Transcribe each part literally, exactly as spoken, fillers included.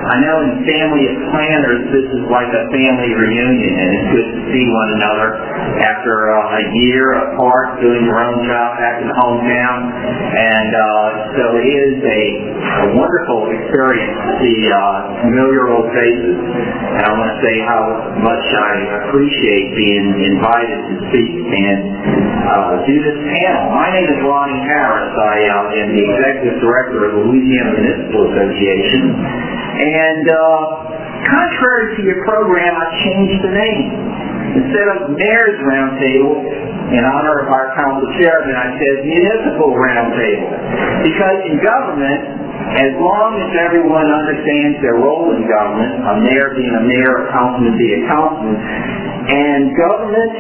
I know in family of planners, this is like a family reunion, and it's good to see one another after uh, a year apart doing your own job back in the hometown. And uh, so it is a, a wonderful experience to see uh, familiar old faces. And I want to say how much I appreciate being invited to speak and uh, do this panel. My name is Ronnie Harris. I uh, am the Executive Director of the Louisiana Municipal Association. And uh, contrary to your program, I changed the name. Instead of Mayor's Roundtable, in honor of our council chairman, I said Municipal Roundtable. Because in government, as long as everyone understands their role in government, a mayor being a mayor, a councilman being a councilman, and government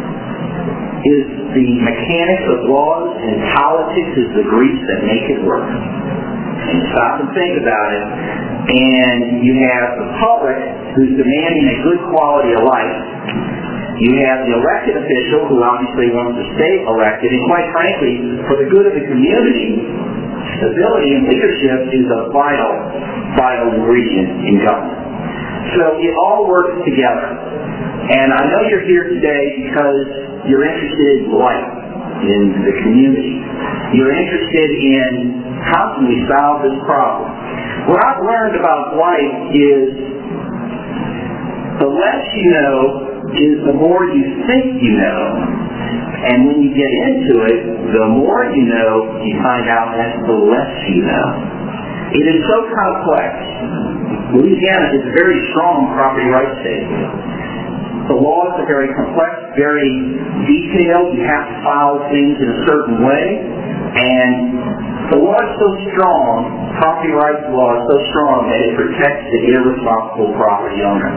is the mechanics of laws and politics is the grease that make it work. And stop and think about it. And you have the public who's demanding a good quality of life. You have the elected official who obviously wants to stay elected. And quite frankly, for the good of the community, stability and leadership is a vital, vital ingredient in government. So it all works together. And I know you're here today because you're interested in life, in the community. You're interested in how can we solve this problem. What I've learned about life is the less you know is the more you think you know. And when you get into it, the more you know, you find out that the less you know. It is so complex. Louisiana is a very strong property rights state. The laws are very complex, very detailed. You have to file things in a certain way. And the law is so strong, property rights law is so strong that it protects the irresponsible property owner.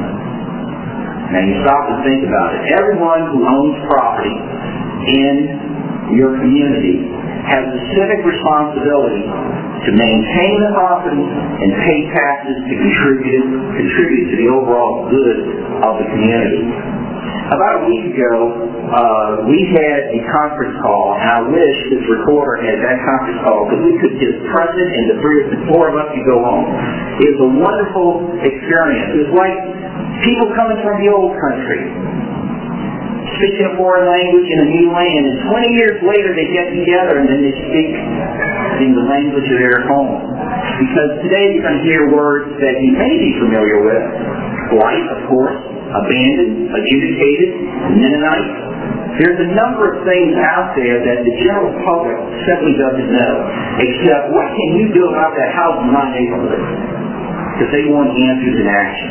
Now you stop and think about it. Everyone who owns property in your community has a civic responsibility to maintain the property and pay taxes to contribute, contribute to the overall good of the community. About a week ago, uh, we had a conference call, and I wish this recorder had that conference call because we could just press it and the three, the four of us could go home. It was a wonderful experience. It was like people coming from the old country, speaking a foreign language in a new land, and twenty years later they get together and then they speak in the language of their home. Because today you're going to hear words that you may be familiar with. Blight, of course, abandoned, adjudicated, Mennonite. There's a number of things out there that the general public simply doesn't know, except what can you do about that house in my neighborhood? Because they want answers and action.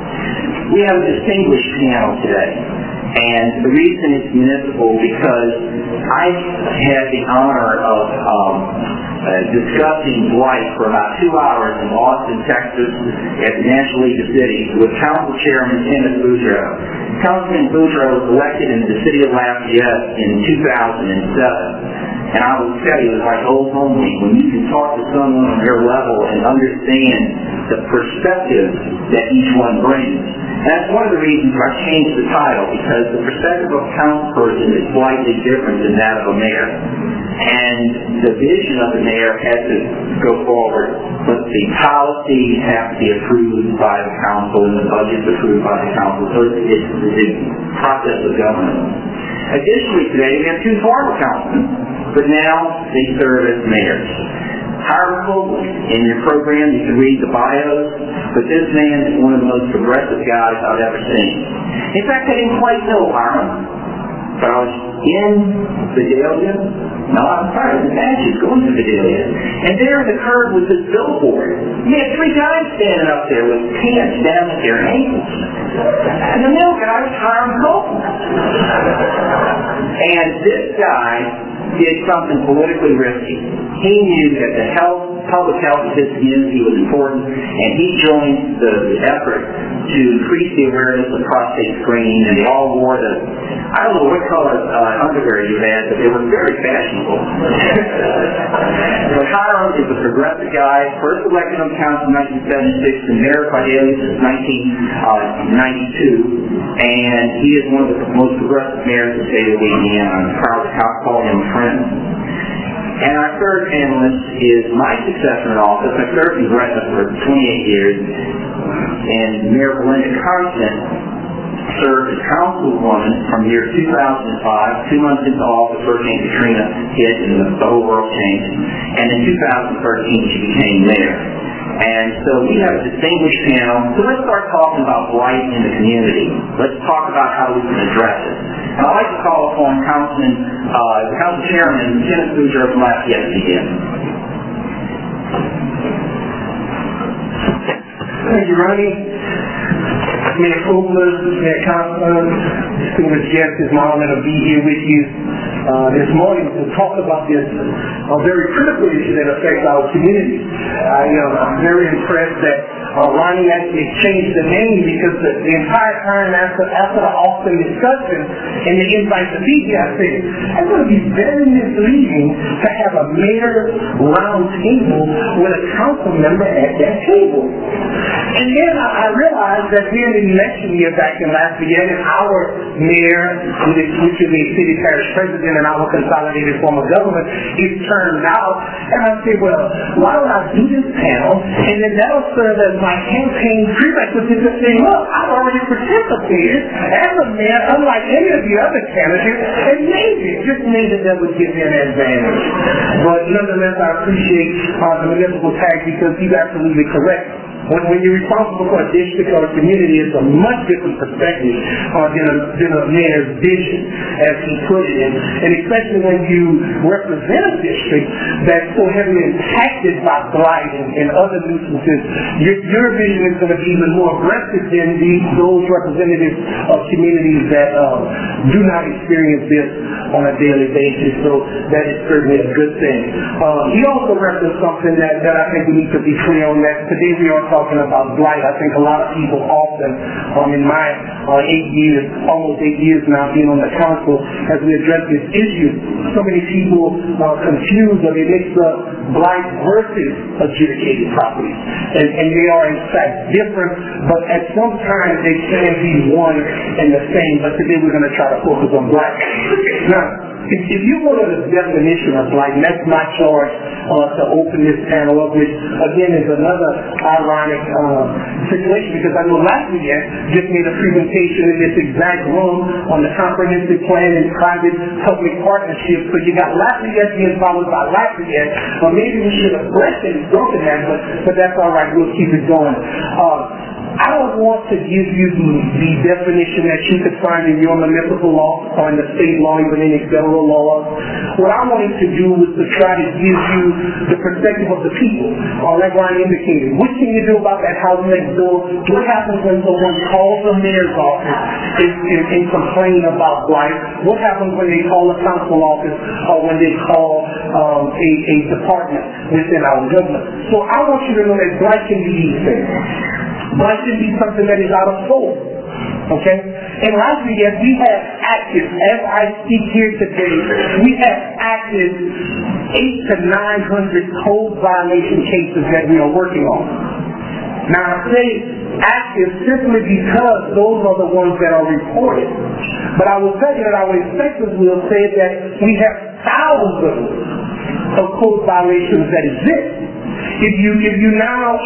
We have a distinguished panel today. And the reason it's municipal because I had the honor of um, uh, discussing blight for about two hours in Austin, Texas at the National League of Cities with Council Chairman Kenneth Boudreaux. Councilman Boudreaux was elected in the city of Lafayette in two thousand seven. And I will tell you, it's like old home week when you can talk to someone on their level and understand the perspective that each one brings. That's one of the reasons I changed the title, because the perspective of a councilperson is slightly different than that of a mayor. And the vision of the mayor has to go forward, but the policies have to be approved by the council and the budgets approved by the council. So it's, it's the process of government. Additionally, today we have two former councilmen, but now they serve as mayors. Hiram Copeland, in your program you can read the bios, but this man is one of the most progressive guys I've ever seen. In fact, I didn't quite know Hiram, but I was in Vidalia. No, I'm sorry, the matches going to Vidalia. And there in the curb was this billboard. You had three guys standing up there with pants down at their ankles. And the middle guy was Hiram Copeland. And this guy did something politically risky. He knew that the health, public health of his community was important, and he joined the, the effort to increase the awareness of prostate screening, and they all wore the, I don't know what color uh, underwear you had, but they were very fashionable. But Hiram is a progressive guy, first elected on council in nineteen seventy-six, and mayor of Vidalia since nineteen ninety-two, and he is one of the most progressive mayors in the state of Louisiana. I'm proud to call him a friend. And our third panelist is my successor in office. I served in Gretna for twenty-eight years, and Mayor Belinda Constant served as councilwoman from year two thousand five, two months into office, Hurricane Katrina hit and the whole world changed, and in two thousand thirteen she became mayor. And so we have a distinguished panel, so let's start talking about blight in the community. Let's talk about how we can address it. And I'd like to call upon Councilman, uh, Council Chairman Kenneth Bouger of Lafayette to begin. Thank you, Ronnie. Mayor Kobler, Mayor Councilman, distinguished guests, it's my honor to be here with you uh, this morning to talk about this uh, very critical issue that affects our community. I, uh, I'm very impressed that uh, Ronnie actually changed the name because the, the entire time after, after the Austin discussion and the invite to be here, I said, it's going to be very misleading to have a mayor round table with a council member at that table. And then I, I realized that we had an election year back in Lafayette, and our mayor, which is a city parish president in our consolidated form of government, is turned out. And I said, well, why don't I do this panel, and then that'll serve as my campaign prerequisite to say, look, I've already participated as a mayor, unlike any of the other candidates, and maybe, just maybe that would give me an advantage. But nonetheless, I appreciate uh, the municipal tag because he's absolutely correct. When, when you're responsible for a district or a community, it's a much different perspective uh, than, a, than a mayor's vision, as he put it. And, and especially when you represent a district that's so heavily impacted by blight and, and other nuisances, your, your vision is going to be even more aggressive than these, those representatives of communities that uh, do not experience this on a daily basis. So that is certainly a good thing. Uh, he also referenced something that, that I think we need to be clear on, that today we are talking about blight. I think a lot of people often, um, in my uh, eight years, almost eight years now being on the council, as we address this issue, so many people are confused or they mix up blight versus adjudicated properties. And, and they are in fact different, but at some time they can be one and the same. But today we're going to try to focus on blight. Now, If, if you go to the definition of blight, and that's my charge uh, to open this panel up, which again is another ironic uh, situation, because I know Lafayette just made a presentation in this exact room on the comprehensive plan and private public partnership. So you got Lafayette being followed by Lafayette. Or maybe we should have broken that, but, but that's all right. We'll keep it going. Uh, I don't want to give you the, the definition that you could find in your municipal law or in the state law, even in the federal law. What I wanted to do was to try to give you the perspective of the people, or like Ryan indicated. What can you do about that house next door? What happens when someone calls the mayor's office and, and, and complain about blight? What happens when they call the council office or when they call um, a, a department within our government? So I want you to know that blight can be these things. Blight can be something that is out of scope. Okay? In Lafayette, we have active, as I speak here today, we have active eight to nine hundred code violation cases that we are working on. Now I say active simply because those are the ones that are reported. But I will tell you that our inspectors will say that we have thousands of code violations that exist. If you if you now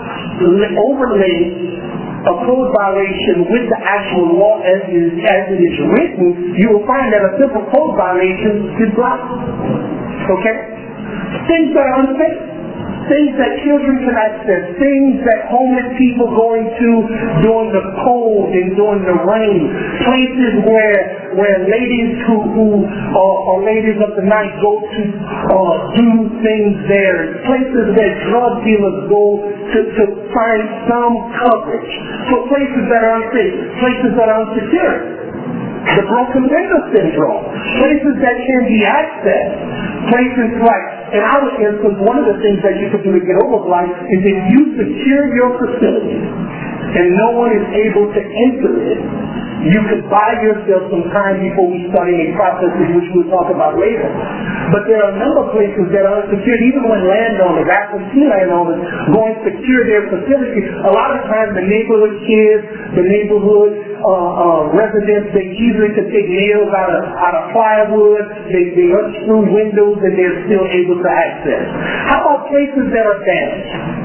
overlay a code violation with the actual law as it is, as it is written, you will find that a simple code violation is blocked. Okay? Things that are unsafe. Things that children can access, things that homeless people go into during the cold and during the rain, places where where ladies who, who are, are ladies of the night go to uh, do things there, places where drug dealers go to, to find some coverage, so places that are unsafe, places that are unsecure. The broken window syndrome, places that can be accessed, places like, in our instance, one of the things that you can do to get over blight is if you secure your facility and no one is able to enter it, you could buy yourself some time before we start any processes, which we'll talk about later. But there are a number of places that are unsecured, even when landowners, absentee landowners, go and secure their facilities. A lot of times the neighborhood kids, the neighborhood uh, uh, residents, they easily can take nails out of, out of plywood, they, they unscrew windows, and they're still able to access. How about places that are damaged?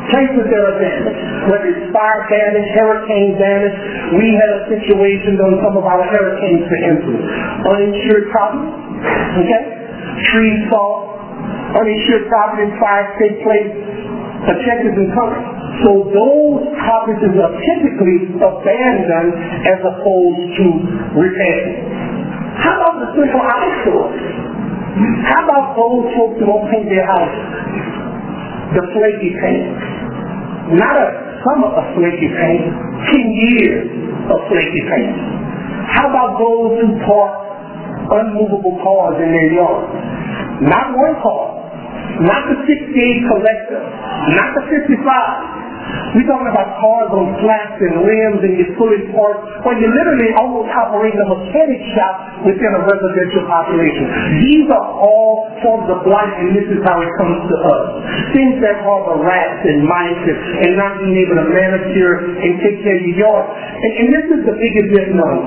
places that are damaged, whether it's fire damage, hurricane damage. We had a situation on some of our hurricanes, for instance, uninsured property, okay? Trees fall, uninsured property, fires take place, a check isn't covered. So those properties are typically abandoned as opposed to repaired. How about the simple house stores? How about those folks who don't paint their houses? The flaky paint. Not a summer of flaky paint, ten years of flaky paint. How about those who park unmovable cars in their yard? Not one car, not the sixty-eight collector, not the fifty-five. We're talking about cars on flats and rims and you're fully parked, or you're literally almost operating a mechanic shop within a residential population. These are all forms of blight, and this is how it comes to us. Things that harbor rats and mice and, and not being able to manicure and take care of your yard. And, and this is the biggest misnomer.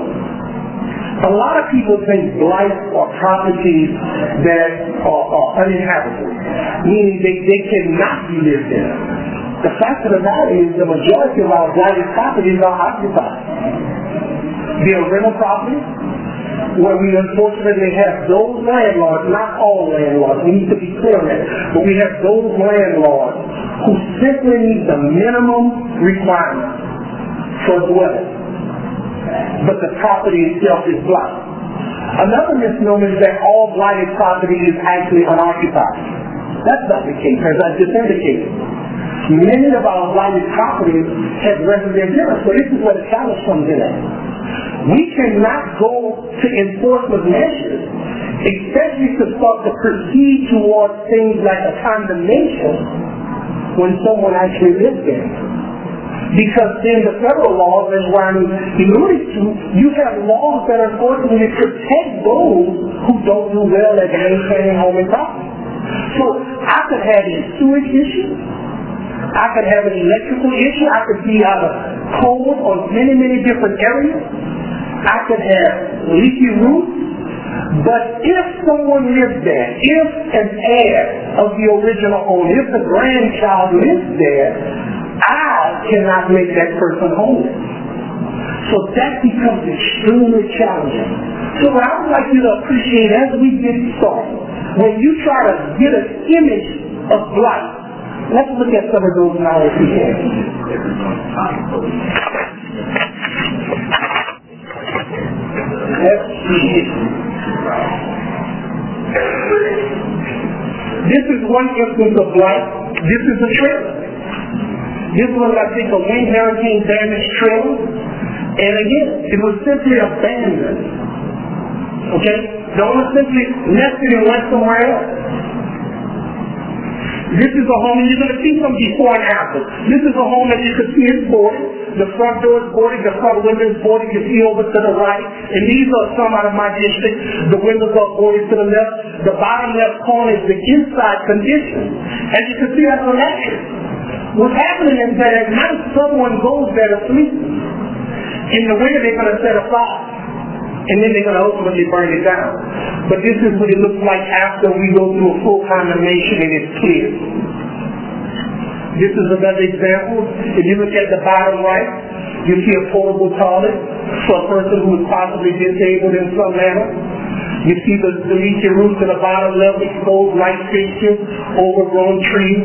A lot of people think blight are properties that are, are uninhabitable, meaning they, they cannot be lived in. The fact of the matter is the majority of our blighted properties are occupied. They are rental properties where we unfortunately have those landlords, not all landlords, we need to be clear on that, but we have those landlords who simply need the minimum requirement for dwelling. But the property itself is blighted. Another misnomer is that all blighted property is actually unoccupied. That's not the case, as I just indicated. Many of our blighted properties have residents in us, so this is where the challenge comes in at. We cannot go to enforcement measures, especially to start to proceed towards things like a condemnation when someone actually lives there. Because in the federal laws, as Ronnie alluded to, you have laws that unfortunately protect those who don't do well at maintaining home and property. So I could have a sewage issue, I could have an electrical issue, I could be out of code on many, many different areas, I could have leaky roofs, but if someone lives there, if an heir of the original owner, if the grandchild lives there, I cannot make that person homeless. So that becomes extremely challenging. So what I would like you to appreciate as we get started, when you try to get an image of blight, let's look at some of those now if we can. Let's see. This is one instance of blight. This is a trailer. This was, I think, a wind hurricane damaged trailer. And again, it was simply abandoned. Okay? The owner simply left it and went somewhere else. This is a home, and you're going to see some before and after. This is a home that you can see is boarded. The front door is boarded, the front window is boarded. You see over to the right. And these are some out of my district. The windows are boarded to the left. The bottom left corner is the inside condition. As you can see, that's a mattress. What's happening is that at night someone goes there to sleep. In the winter they're going to set a fire. And then they're going to ultimately burn it down. But this is what it looks like after we go through a full condemnation and it's clear. This is another example. If you look at the bottom right, you see a portable toilet for a person who is possibly disabled in some manner. You see the, the leaky roof to the bottom level, exposed light fixtures, overgrown trees.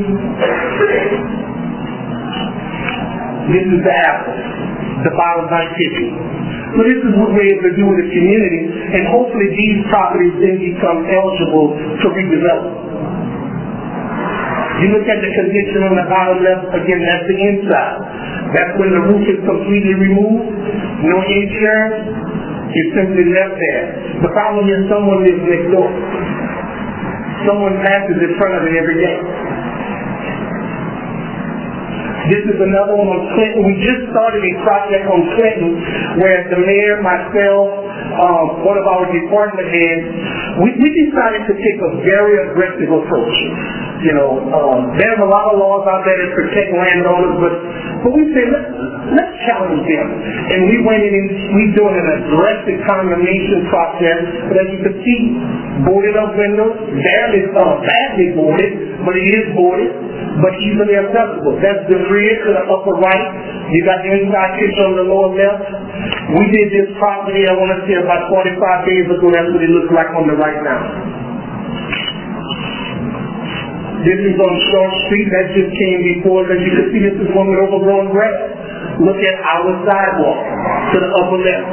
This is the apple, the bottom light fixture. So this is what we're able to do in the community, and hopefully these properties then become eligible to redevelop. You look at the condition on the bottom left, again, that's the inside. That's when the roof is completely removed, no insurance, it's simply left there. The problem is someone lives next door. Someone passes in front of it every day. This is another one on Clinton. We just started a project on Clinton where the mayor, myself, um, one of our department heads, we, we decided to take a very aggressive approach. You know, um, there's a lot of laws out there that protect landowners, but, but we said, let's, let's challenged them. And we went in and we doing an aggressive condemnation process. But as you can see, boarded up windows, barely, uh, badly boarded, but it is boarded, but easily accessible. That's the rear to the upper right. You got the inside kitchen on the lower left. We did this property, I want to say about forty-five days ago. That's what it looks like on the right now. This is on Short Street. That just came before. As you can see, this is one with overgrown grass. Look at our sidewalk to the upper left.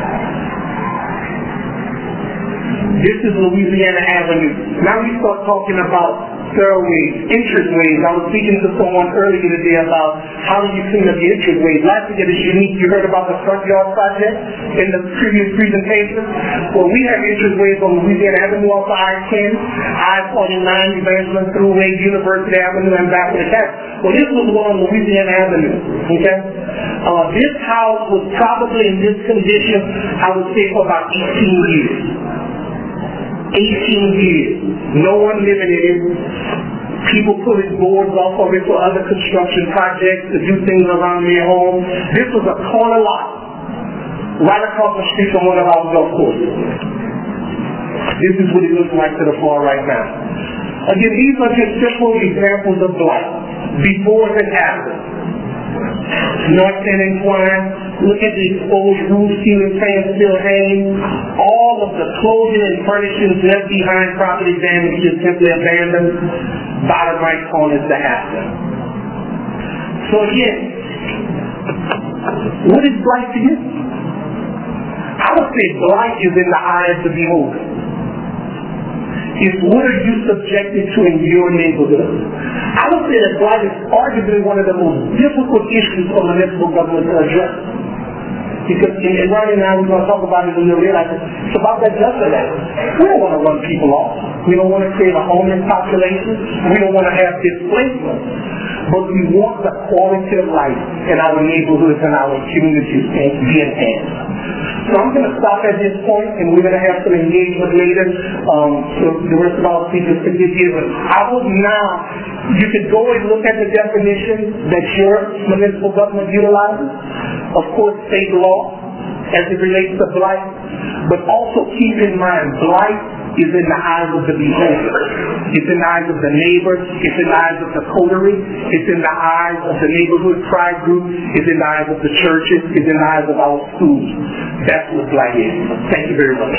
This is Louisiana Avenue. Now we start talking about thoroughways, entryways. I was speaking to someone earlier today about how do you clean up the entryways. Last year is unique. You heard about the front yard project in the previous presentation. Well, we have entryways on Louisiana Avenue off of I ten, I forty-nine, Evangeline Thruway, University Avenue, and back to the cat. Well, this was one on Louisiana Avenue. Okay? Uh, this house was probably in this condition, I would say, for about eighteen years. eighteen years. No one living in it. People pulling boards off of it for other construction projects to do things around their home. This was a corner lot right across the street from one of our golf courses. This is what it looks like to the far right now. Again, these are just simple examples of blight, before and after. North San Antoine, look at the exposed roof, ceiling fans still hanging. All of the clothing and furnishings left behind, property damage, just simply abandoned. Bottom right corner is the after. So again, what is blight to you? I would say blight is in the eye of the beholder. It's what are you subjected to in your neighborhood? I would say that blight is arguably one of the most difficult issues for municipal government to address. Because in, and right now we're going to talk about it a little bit. Like, it's about that justice act. We don't want to run people off. We don't want to create a homeless population. We don't want to have displacement. But we want the quality of life in our neighborhoods and our communities to be enhanced. So I'm going to stop at this point, and we're going to have some engagement later. Um, so the rest of our speakers can get here. But I would now, you could go and look at the definition that your municipal government utilizes. Of course, state law as it relates to blight. But also keep in mind, blight is in the eyes of the beholder. It's in the eyes of the neighbor. It's in the eyes of the coterie. It's in the eyes of the neighborhood pride group. It's in the eyes of the churches. It's in the eyes of our schools. That's what blight is. Thank you very much.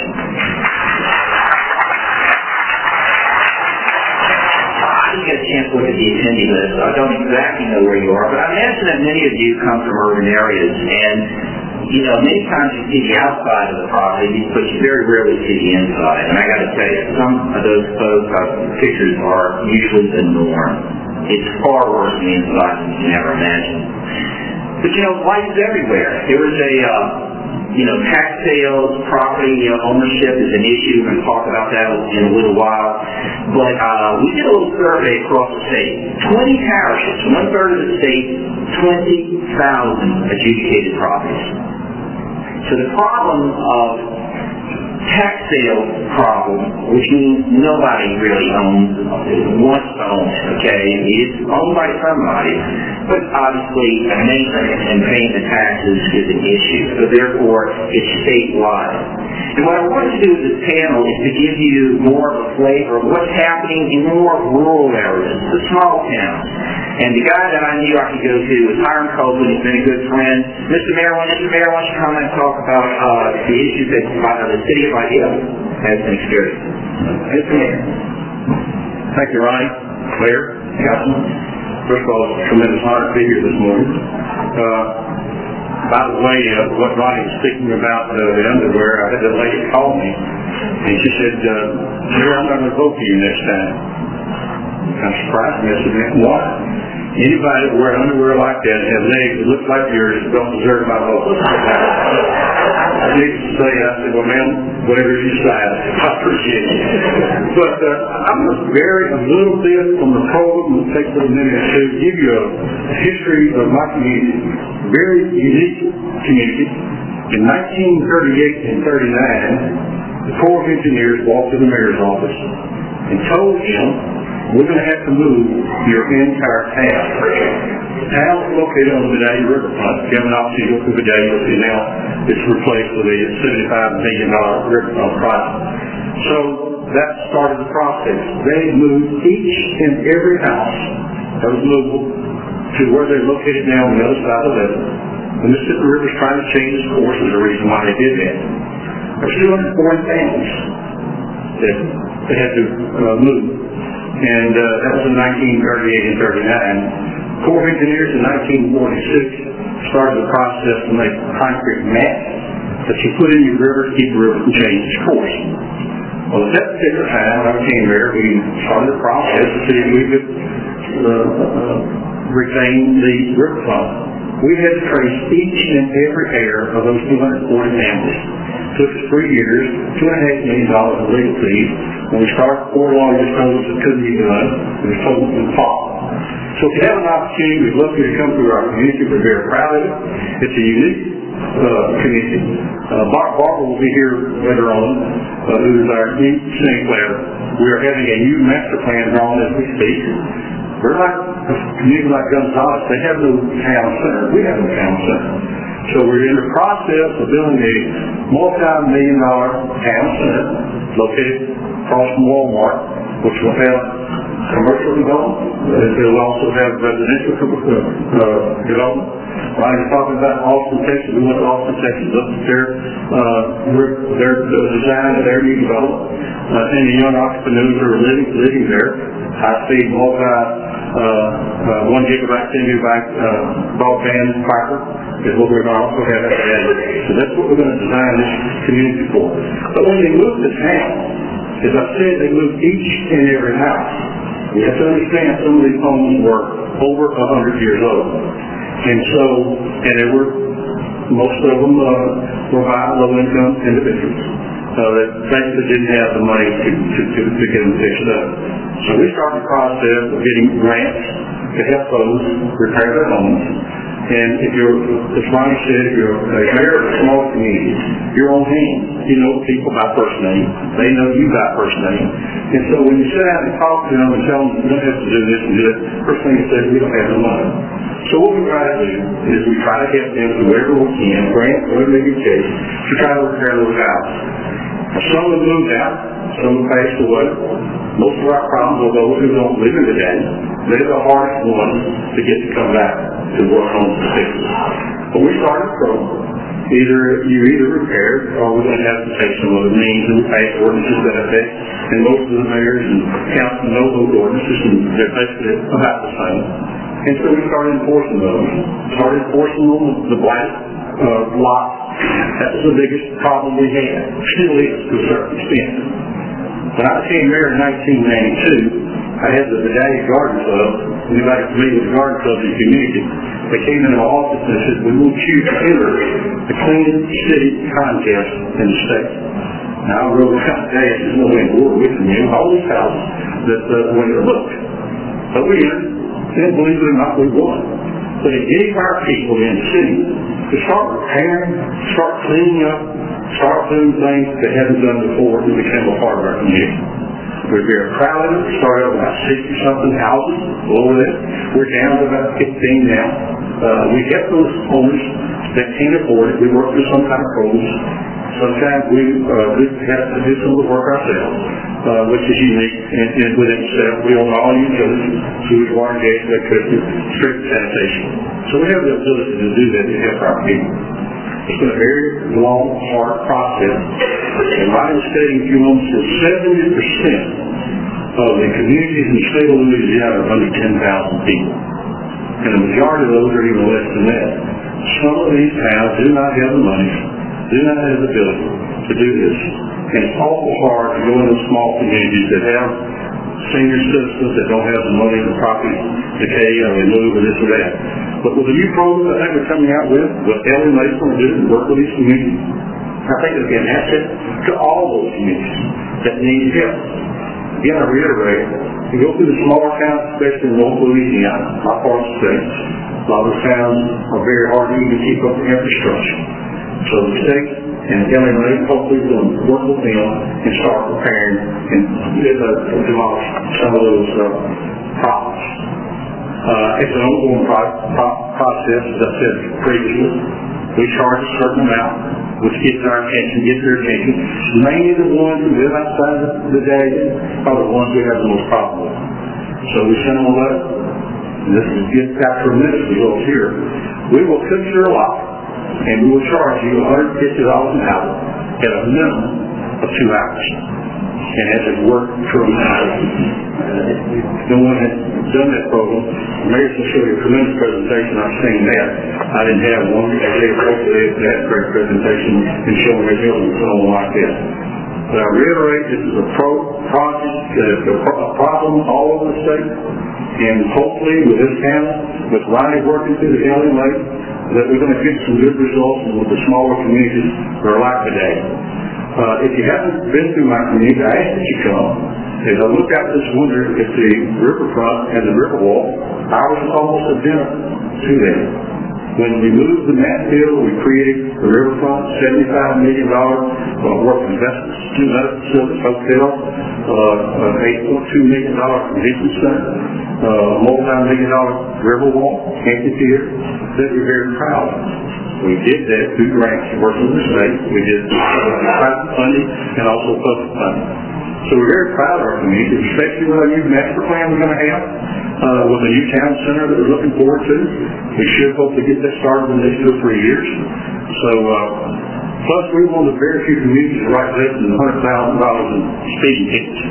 I didn't get a chance to look at the attendee list, so I don't exactly know where you are, but I imagine that many of you come from urban areas, and you know, many times you see the outside of the property, but you very rarely see the inside. And I got to tell you, some of those photos, uh, pictures are usually the norm. It's far worse than the inside than you can ever imagine. But you know, life is everywhere. There was a, uh, you know, tax sales, property you know, ownership is an issue. We're going to talk about that in a little while. But uh, we did a little survey across the state. twenty parishes, one third of the state, twenty thousand adjudicated properties. So the problem of tax sale problem, which means nobody really owns, wants to own it, okay? It's owned by somebody, but obviously maintenance and paying the taxes is an issue. So therefore, it's statewide. And what I wanted to do with this panel is to give you more of a flavor of what's happening in more rural areas, the small towns. And the guy that I knew I could go to was Hiram Copeland. He's been a good friend. Mister Mayor, Mister Mayor, why don't you come and talk about uh, the issues that uh, the city of Idea has been experiencing? Mister Mayor. Thank you, Ronnie. Claire. Councilman. First of all, it's a tremendous honor to be here this morning. Uh, by the way, uh, what Ronnie was speaking about, uh, the underwear, I had a lady call me, and she said, uh, Mayor, I'm going to vote for you next time. I'm surprised, Mister Mayor. Why? Anybody that wear underwear like that and have legs that look like yours don't deserve my vote. I need to say, I said, well, ma'am, whatever you decide, I appreciate it. But uh, I'm going to vary a little bit from the program and take a minute to give you a history of my community. Very unique community. In nineteen thirty-eight and thirty-nine, the Corps of Engineers walked to the mayor's office and told him, we're going to have to move your entire town. town is located on the Vidalia Riverfront. If you have an opportunity to go through Vidalia, you'll see now it's replaced with a seventy-five million dollars riverfront project. So that started the process. They moved each and every house that was movable to where they're located now on the other side of the river. The Mississippi River is trying to change its course. There's a reason why they did that. There's two hundred forty families that they had to uh, move. And uh, that was in nineteen thirty-eight and thirty-nine. Corps of Engineers in nineteen forty-six started the process to make concrete mats that you put in your river to keep the river from changing its course. Well, at that particular time, when I came there, we started the process to see if we could uh, uh, retain the riverfront. We had to trace each and every hair of those two hundred forty families. It took us three years, two and a half million dollars in legal fees. When we started, Fort Lauderdale just told us it couldn't be done. It was told us to fall. So if you have an opportunity, we'd love for you to come through our community. We're very proud of it. It's a unique uh, community. Uh, Bart Barber will be here later on, uh, who is our new Sinclair. We are having a new master plan drawn as we speak. We're like a community like Gonzales. They have no town center. We have no town center. So we're in the process of building a multi-million dollar town center located across from Walmart, which will have commercial development. It will also have residential uh, development. While you're talking about Austin, Texas, we went to Austin, Texas, looked at their, uh, their uh, design of their new development. Uh, and the young entrepreneurs who are living, living there, high-speed, multi, uh, uh, one gigabyte, ten gigabyte uh, broadband fiber is what we're going to also have at the end. So that's what we're going to design this community for. But when they move to town, as I said, they move each and every house. You have to understand some of these homes were over a hundred years old. And so, and they were, most of them uh, were high, low-income individuals uh, that basically didn't have the money to, to, to, to get them fixed up. So we started the process of getting grants to help those repair their homes. And if you're, as Ronnie said, if you're a mayor of a small community, you're on hand. You know people by first name. They know you by first name. And so when you sit down and talk to them and tell them you don't have to do this and do that, first thing you say is we don't have the money. So what we try to do is we try to help them to wherever we can, grant, whatever they can take, to try to repair those houses. Some have moved out, some have passed away. Most of our problems are those who don't live in the day. They're the hardest ones to get to come back to work on the fixes. But we started from either you either repaired or we're going to have to take some other means and pass ordinances that affect. And most of the mayors and council know those ordinances, and they're basically about the same. And so we started enforcing those. Started enforcing them with the black uh, lot. That was the biggest problem we had. Still is to a certain extent. When I became mayor in nineteen ninety-two, I had the Vidalia Garden Club. Anybody familiar with the Garden Club in the community? They came into my office and said, we want you to enter the Clean City contest in the state. Now I wrote out today, there's no way in the world we can win all these houses that uh, when they're booked. But we entered, and believe it or not, we won. But it gave our people in the city to start repairing, start cleaning up, start doing things they hadn't done before and became a part of our community. We're very proud of it. We started with about sixty-something houses over there. We're down to about fifteen now. Uh, we help those owners that can't afford it. We work through some kind of programs. Sometimes we, uh, we have to do some of the work ourselves, uh, which is unique in, in within itself. We own all utilities, sewage, water, gas, electricity, street sanitation. So we have the ability to do that to help our people. It's been a very long, hard process. And right in stating a few moments that seventy percent of the communities in the state of Louisiana are under ten thousand people. And the majority of those are even less than that. Some of these towns do not have the money, do not have the ability to do this. And it's awful hard to go into small communities that have senior citizens that don't have the money and the property decay or they move or this or that. But with the new program that I think we're coming out with, what Ellie Mason will do to work with these communities, I think it'll be an asset to all those communities that need help. Again, I reiterate, you go through the smaller towns, especially in North Louisiana, my part of the state, a lot of the towns are very hard to even keep up the infrastructure. So the state and Ellie Mason hopefully will work with them and start preparing and uh, demolish some of those uh, problems. Uh, it's an ongoing pro- pro- process, as I said previously. We charge a certain amount, which gets our attention, gets their attention. Mainly the ones who live outside of the day are the ones we have the most problem with. So we send them a letter, and this is get got tremendous results here. We will fix your lot, and we will charge you one hundred fifty dollars an hour at a minimum of two hours. And as it worked tremendously. No one had done that program. Mayor can show you a tremendous presentation. I've seen that. I didn't have one. They hopefully had a great presentation and showing their building someone like this. But I reiterate, this is a pro project that is a, pro- a problem all over the state. And hopefully with this panel, with Ronnie working through the L M A, that we're going to get some good results with the smaller communities that are like today. Uh, if you haven't been through my community, I ask that you come. As I look out this winter at the riverfront and the riverwalk, ours is almost identical to that. When we moved the mat field, we created the riverfront, seventy-five million dollars uh, worth of investments, two hundred facilities, hotel, uh, eight point two million dollars convention center, uh, multi-million dollar riverwalk, amphitheater, that we're very proud of. We did that through grants, working with the state. We did private funding and also public funding. So we're very proud of our community, especially with our new master plan we're going to have, uh, with a new town center that we're looking forward to. We should hopefully get that started in the next two or three years. So, uh, plus we're one of the very few communities that write less than one hundred thousand dollars in speeding tickets.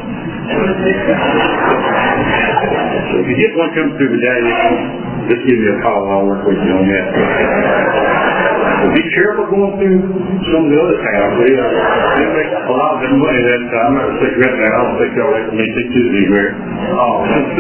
So if you get one come through today, just give me a call and I'll work with you on that. But be careful going through some of the other towns. They, uh, they make a lot of good money that time. I'm not going to say right now. I don't think y'all let me take to anywhere. Oh.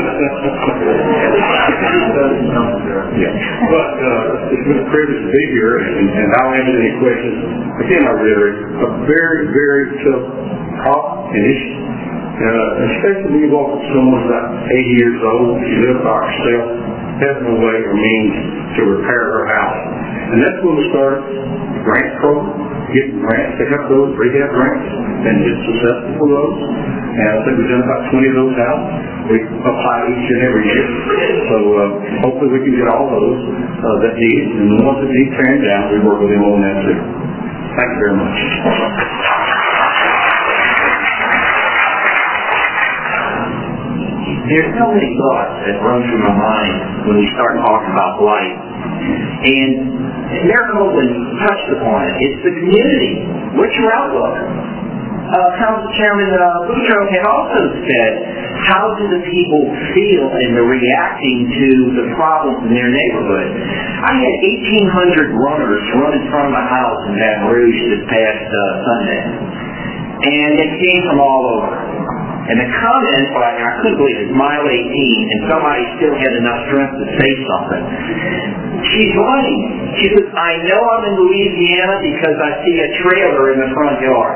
Yeah. But uh, it's been a privilege to be here, and, and I'll answer any questions. Again, I reiterate, a very, very tough problem and issue. Uh, especially when you walk with someone about eighty years old, she lives by herself, has no way or means to repair her house. And that's when we started the grant program, getting grants to help those rehab grants, and been successful for those. And I think we've done about twenty of those out. We apply each and every year. So uh, hopefully we can get all those uh, that need, and the ones that need tearing down, we work with them on that too. Thank you very much. There's so many thoughts that run through my mind when we start talking about blight. And Mayor Copeland touched upon it. It's the community. What's your outlook? Uh, Council Chairman uh, Boudreaux had also said, how do the people feel and they're reacting to the problems in their neighborhood? I had eighteen hundred runners run in front of my house in Baton Rouge this past uh, Sunday. And they came from all over. And the comment, well, I couldn't believe it, mile eighteen, and somebody still had enough strength to say something. She's lying. She says, I know I'm in Louisiana because I see a trailer in the front yard.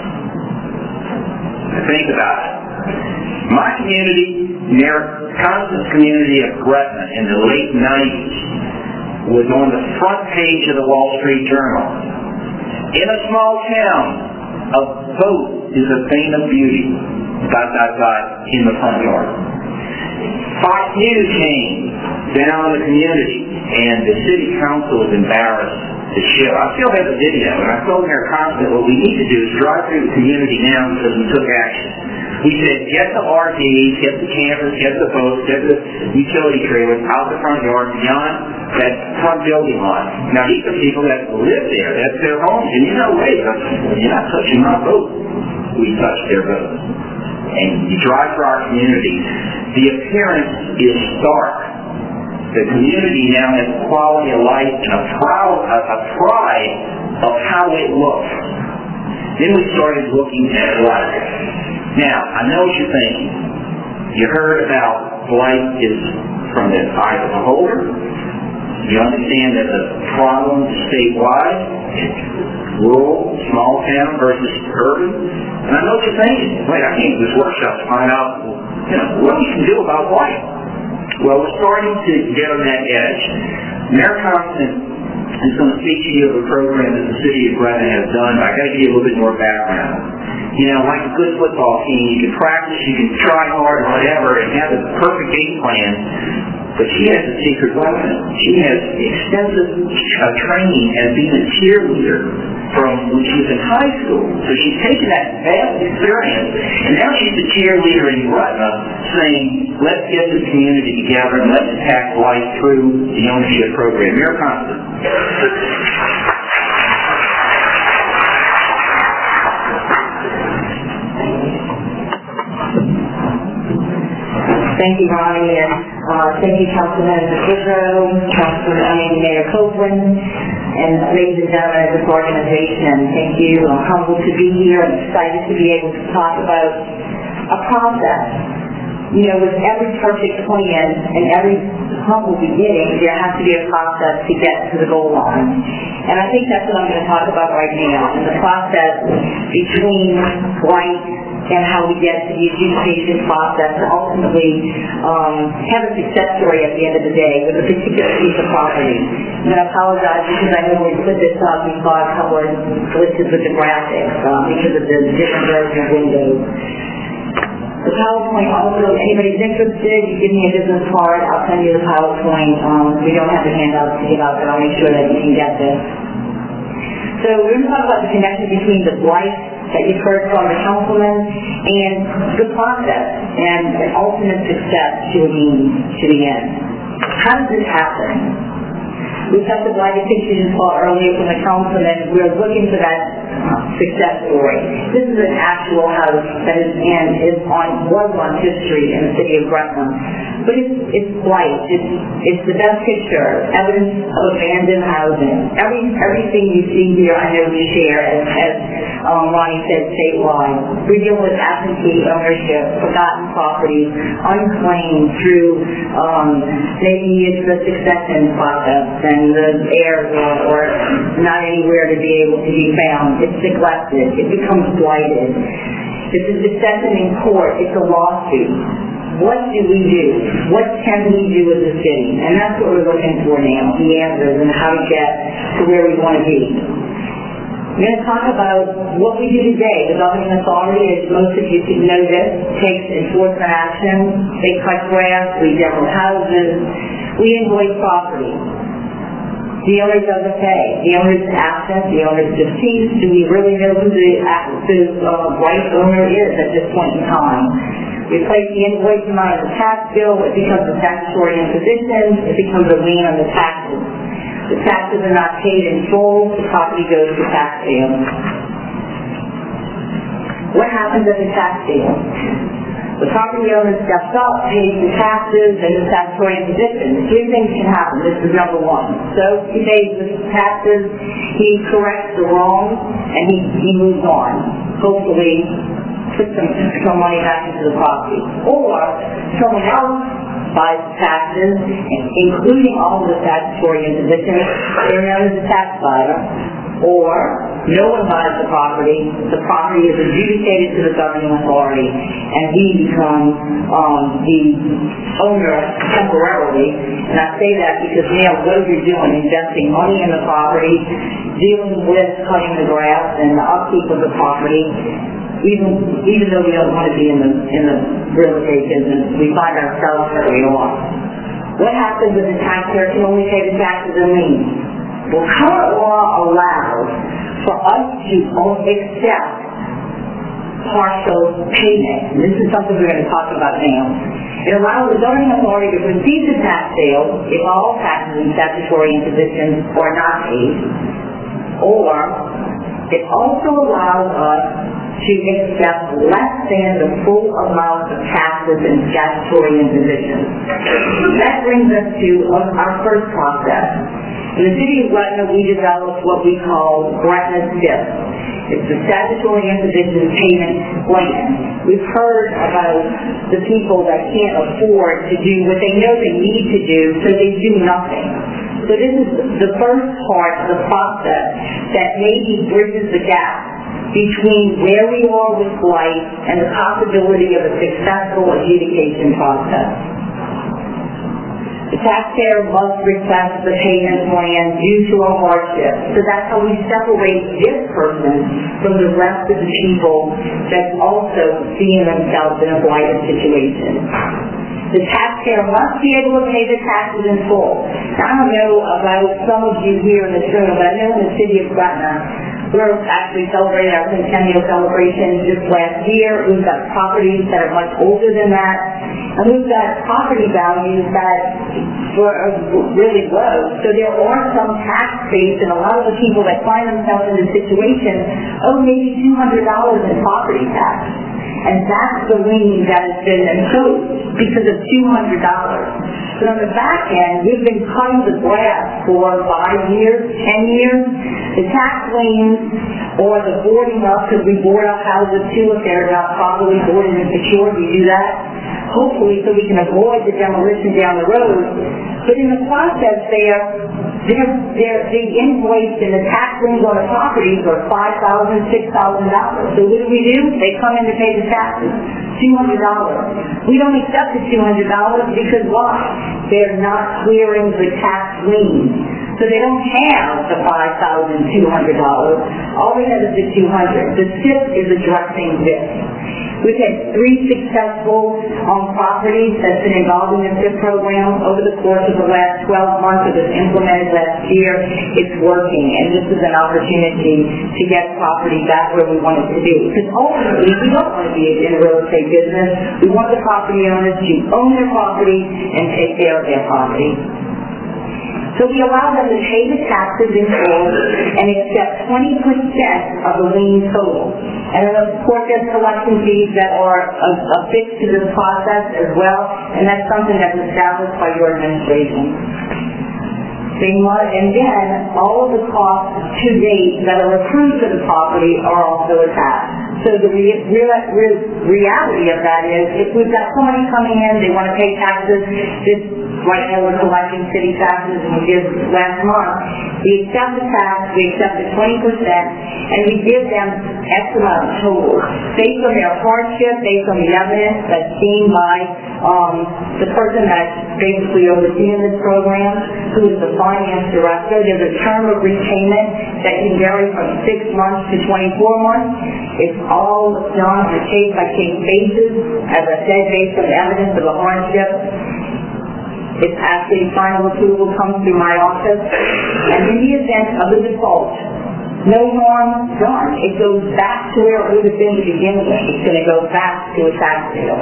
Think about it. My community, near Constance community of Gretna in the late nineties, was on the front page of the Wall Street Journal. In a small town, a boat is a thing of beauty. Dot, dot, dot, in the front yard. Fox News came down the community, and the city council was embarrassed to show. I still have the video, and I told Mayor Constant, what we need to do is drive through the community now because we took action. We said, get the R Vs, get the campers, get the boats, get the utility trailers out the front yard beyond that front building line. Now, these are people that live there. That's their homes. And you know, wait, you're not touching my boat. We touch their boats. And you drive through our community, the appearance is stark. The community now has quality of life and a, proud, a, a pride of how it looks. Then we started looking at blight. Now, I know what you're thinking. You heard about blight is from the eye of the beholder. You understand that the problem is statewide. It's rural, small town versus urban. And I know what you're thinking. Wait, I came to this workshop to find out, you know, what we can do about blight. Well, we're starting to get on that edge. Mayor Constant is going to speak to you of a program that the city of Gretna has done, but I've got to give you a little bit more background. you know, like a good football team. You can practice, you can try hard, whatever, and have a perfect game plan. But she has a secret weapon. She has extensive uh, training as being a cheerleader from when she was in high school. So she's taken that vast experience, and now she's the cheerleader in Gretna saying, let's get this community together and let's attack life through the ownership program. Mayor Constant. Thank you, Ronnie, and uh, thank you, Councilman Woodrow, Councilman, I mean, Mayor Copeland, and ladies and gentlemen of this organization. Thank you. I'm humbled to be here. I'm excited to be able to talk about a process. You know, with every perfect plan and every humble beginning, there has to be a process to get to the goal line. And I think that's what I'm going to talk about right now, and the process between life and how we get to the adjudication process to ultimately um, have a success story at the end of the day with a particular piece of property. And I apologize because I know when we put this up, we saw a couple of glitches with the graphics um, because of the different version of Windows. The PowerPoint also, anybody's interested, you give me a business card, I'll send you the PowerPoint. Um, we don't have the handouts to give out, but I'll make sure that you can get this. So we're going to talk about the connection between the life that you've heard from the councilman and the process and an ultimate success to the means, to the end. How does this happen? We tested like a picture you saw earlier from the councilman. We're looking for that success story. This is an actual house that is in, is on, was on Fifth Street in the city of Gretna. But it's, it's white. It's, it's the best picture, evidence of abandoned housing. Every, everything you see here, I know we share, as, as um, Ronnie said, statewide. We deal with absentee ownership, forgotten properties, unclaimed through, um, maybe it's the succession process and the heirs or, or not anywhere to be able to be found. It's neglected. It becomes blighted. It's a succession in court. It's a lawsuit. What do we do? What can we do as a city? And that's what we're looking for now, the answers and how to get to where we want to be. We're going to talk about what we do today. The governing authority, as most of you should know this, takes enforcement action. They cut grass, we demo houses, we invoice property. The owner doesn't pay. The owner is absent. The owner is deceased. Do we really know who the, the uh, right owner is at this point in time? We place the invoice amount of the tax bill. It becomes a statutory imposition. It becomes a lien on the taxes. The taxes are not paid in full. The property goes to tax sale. What happens at the tax sale? The property owner steps up, pays the taxes, and the statutory imposition. Three things can happen. This is number one. So he pays the taxes, he corrects the wrong, and he, he moves on. Hopefully, put some, some money back into the property. Or someone else buys taxes, including all of the statutory impositions. They're known as a tax buyer. Or no one buys the property, the property is adjudicated to the governing authority, and he becomes um, the owner temporarily. And I say that because now what you're doing, investing money in the property, dealing with cutting the grass and the upkeep of the property, even even though we don't want to be in the in the real estate business, we find ourselves where we are. What happens if the taxpayer can only pay the taxes and liens? Well, current law allows for us to accept partial payment. And this is something we're going to talk about now. It allows the governing authority to proceed to tax sale if all taxes and statutory impositions are not paid. Or it also allows us to accept less than the full amount of taxes and statutory impositions. That brings us to our first process. In the city of Gretna, we developed what we call Gretna SIP. It's the statutory imposition payment plan. We've heard about the people that can't afford to do what they know they need to do, so they do nothing. So this is the first part of the process that maybe bridges the gap between where we are with life and the possibility of a successful adjudication process. The taxpayer must request the payment plan due to a hardship. So that's how we separate this person from the rest of the people that's also seeing themselves in a blighted situation. The taxpayer must be able to pay the taxes in full. Now, I don't know about some of you here in this room, but I know in the city of Gretna, we're actually celebrating our centennial celebration just last year. We've got properties that are much older than that. And we've got property values that were really low. So there are some tax base, and a lot of the people that find themselves in this situation owe maybe two hundred dollars in property tax. And that's the lien that has been imposed because of two hundred dollars. But on the back end, we've been cutting the grass for five years, ten years. The tax liens or the boarding up, because we board up houses too if they're not properly boarded and secured, we do that. Hopefully so we can avoid the demolition down the road. But in the process there, they're, they're, the invoice and the tax liens on the properties are five thousand dollars, six thousand dollars. So what do we do? They come in to pay the taxes, two hundred dollars. We don't accept the two hundred dollars because why? They're not clearing the tax liens. So they don't have the five thousand two hundred dollars. All they have is the two hundred dollars. The S I P is addressing this. We've had three successful um, properties that's been involved in the S I P program over the course of the last twelve months. It was implemented last year. It's working, and this is an opportunity to get property back where we want it to be. Because ultimately, we don't want to be in a real estate business. We want the property owners to own their property and take care of their property. So we allow them to pay the taxes in full and accept twenty percent of the lien total. And then of course there's collection fees that are affixed to this process as well, and that's something that's established by your administration. They must, and then all of the costs to date that are accrued to the property are also attached. So the re- real, real reality of that is, if we've got somebody coming in, they want to pay taxes, this, right now we're collecting city taxes, and we did last month, we accept the tax, we accept the twenty percent, and we give them X amount total, based on their hardship, based on the evidence that's seen by um, the person that's basically overseeing this program, who is the finance director. There's a term of repayment that can vary from six months to twenty-four months. It's all done on a case-by-case basis, as I said, based on the evidence of the hardship. It's actually final approval comes through my office, and in the event of a default, no harm done. It goes back to where it would have been to begin with. It's going to go back to a tax sale.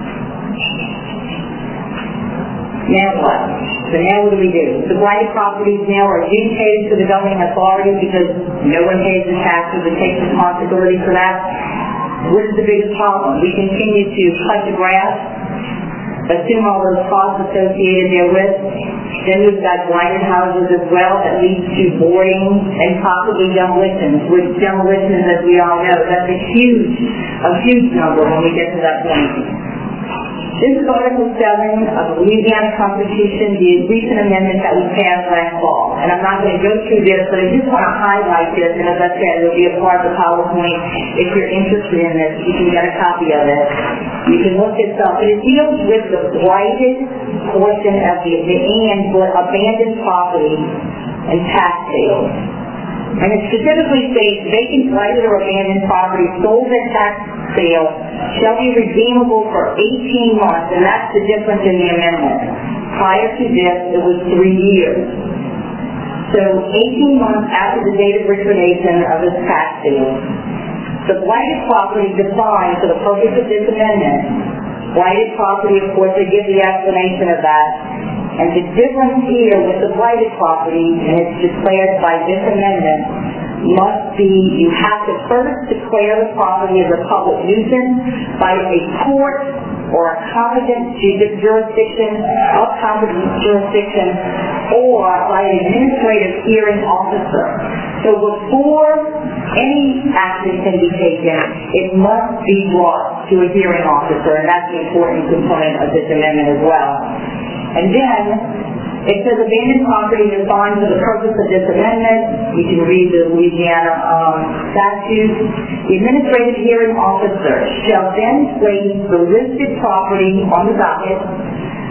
Now what? So now what do we do? The blighted properties now are adjudicated to the governing authority because no one pays the taxes and takes responsibility for that. What is the biggest problem? We continue to cut the grass, assume all those costs associated therewith. Then we've got blighted houses as well that leads to boarding and possibly demolitions, which demolitions, as we all know, that's a huge, a huge number when we get to that point. This is Article seven of the Louisiana Constitution, the recent amendment that we passed last fall. And I'm not going to go through this, but I just want to highlight this, and as I said, it will be a part of the PowerPoint. If you're interested in this, you can get a copy of it. You can look this up. But it deals with the blighted portion of the and abandoned property and tax sales. And it specifically states vacant, blighted, or abandoned property sold at tax sale shall be redeemable for eighteen months, and that's the difference in the amendment. Prior to this, it was three years. So eighteen months after the date of liquidation of this tax sale. The blighted property defined for the purpose of this amendment. Blighted property, of course, they give the explanation of that. And the difference here with the blighted property, and it's declared by this amendment, must be, you have to first declare the property as a public nuisance by a court or a competent jurisdiction, of competent jurisdiction, or by an administrative hearing officer. So before any action can be taken, it must be brought to a hearing officer, and that's an important component of this amendment as well. And then, it says abandoned property defined for the purpose of this amendment. You can read the Louisiana um, statute. The administrative hearing officer shall then place the listed property on the docket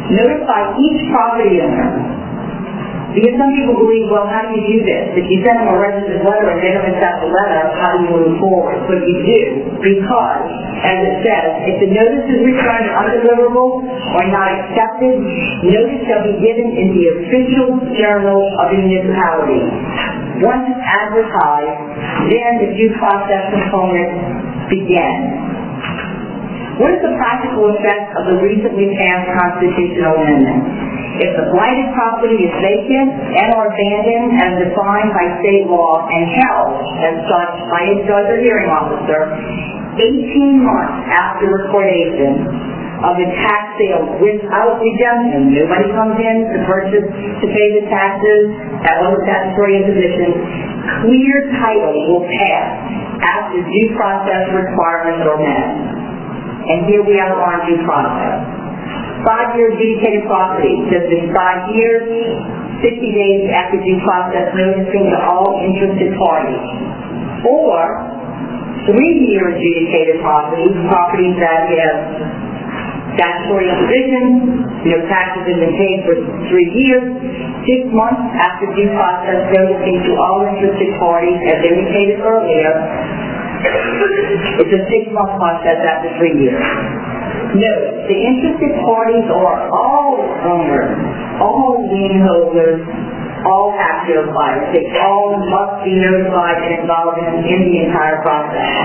Notify each property owner. Because some people believe, well, how do you do this? If you send them a registered letter and they don't accept the letter, how do you move forward? But you do, because, as it says, if the notice is returned undeliverable or not accepted, notice shall be given in the official journal of the municipality. Once advertised, then the due process component begins. What is the practical effect of the recently passed constitutional amendment? If the blighted property is vacant and or abandoned as defined by state law and held as such by a judge or hearing officer, eighteen months after recordation of the tax sale without redemption, nobody comes in to purchase, to pay the taxes, that was a statutory imposition, clear title will pass after due process requirements are met. And here we outline due process. Five-year adjudicated property, says in five years, sixty days after due process noticing to all interested parties. Or three-year adjudicated properties, properties that have statutory imposition, no taxes have been paid for three years, six months after due process noticing to all interested parties, as indicated earlier. It's a six-month process after three years. Note, the interested parties are all owners, all lien holders, all tax sale buyers. They all must be notified and involved in, in the entire process.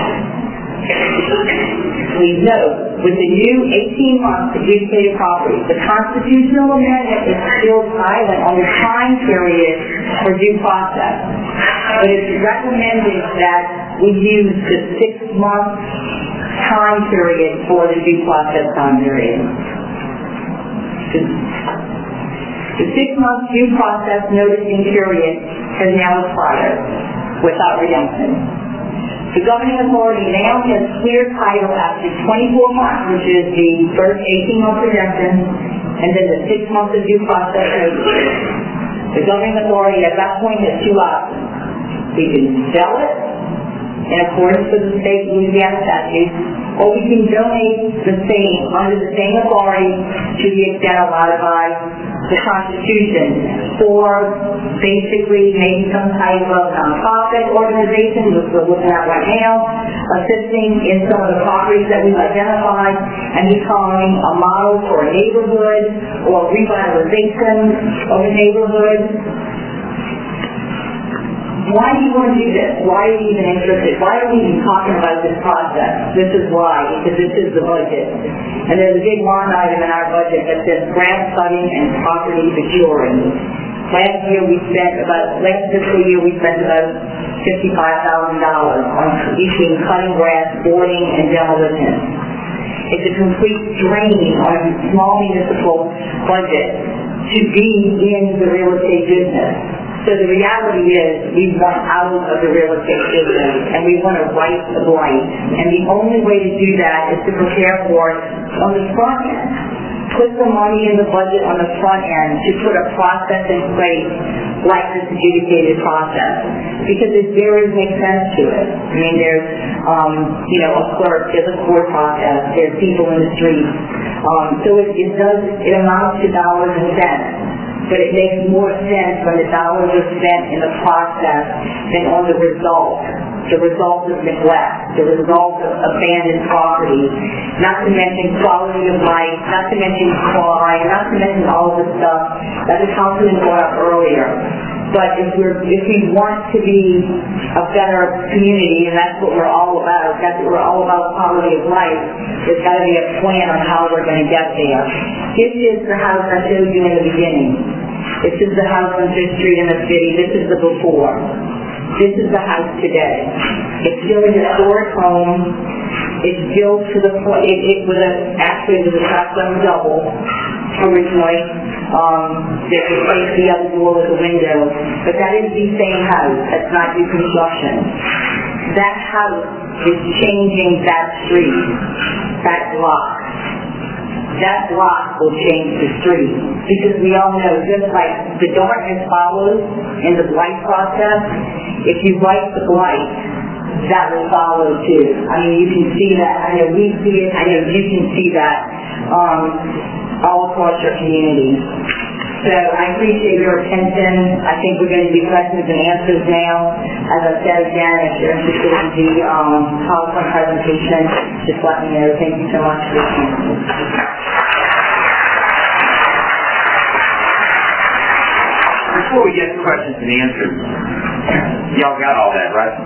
Please note, with the new eighteen month adjudicated property, the constitutional amendment is still silent on the time period for due process. But it's recommended that we use the six month time period for the due process time period. The six-month due process noticing period has now expired without redemption. The governing authority now has clear title after twenty-four months, which is the first eighteen month redemption, and then the six months of due process notice. The governing authority at that point has two options. We can sell it in accordance with the state Louisiana statute, or we can donate the same under the same authority to the extent allowed by the Constitution for basically maybe some type of nonprofit organization, which we're looking at right now, assisting in some of the properties that we've identified and becoming a model for a neighborhood or revitalization of a neighborhood. Why do you want to do this? Why are you even interested? Why are we even talking about this process? This is why, because this is the budget. And there's a big line item in our budget that says grant cutting and property securing. Last year we spent about, last fiscal year we spent about fifty-five thousand dollars on between cutting grass, boarding, and demolition. It's a complete drain on a small municipal budget to be in the real estate business. So the reality is we want out of the real estate business and we want to right the blight. And the only way to do that is to prepare for it on the front end. Put the money in the budget on the front end to put a process in place like this adjudicated process. Because it very makes sense to it. I mean, there's, um, you know, a clerk, there's a court process, there's people in the streets. Um, so it, it does, it amounts to dollars and cents. But it makes more sense when the dollars are spent in the process than on the result. The result of neglect, the result of abandoned property, not to mention quality of life, not to mention crime, not to mention all of the stuff that the councilman brought up earlier. But if we're if we want to be a better community, and that's what we're all about, that's what we're all about, quality of life, there's got to be a plan on how we're going to get there. This is the house I showed you in the beginning. This is the house on Fifth Street in the city. This is the before. This is the house today. It's still a historic home. It's built to the point, it, it was a, actually it was a shotgun double originally. Um, that replaced the other door with a window. But that is the same house. That's not new construction. That house is changing that street, that block. That block will change the street. Because we all know, just like the darkness follows in the blight process, if you light the blight, that will follow too. I mean, you can see that. I know we see it. I know you can see that. Um, all across your community. So I appreciate your attention. I think we're going to do questions and answers now. As I said again, if you're interested in the um, PowerPoint presentation, just let me know. Thank you so much for listening. Before we get to questions and answers, y'all got all that, right?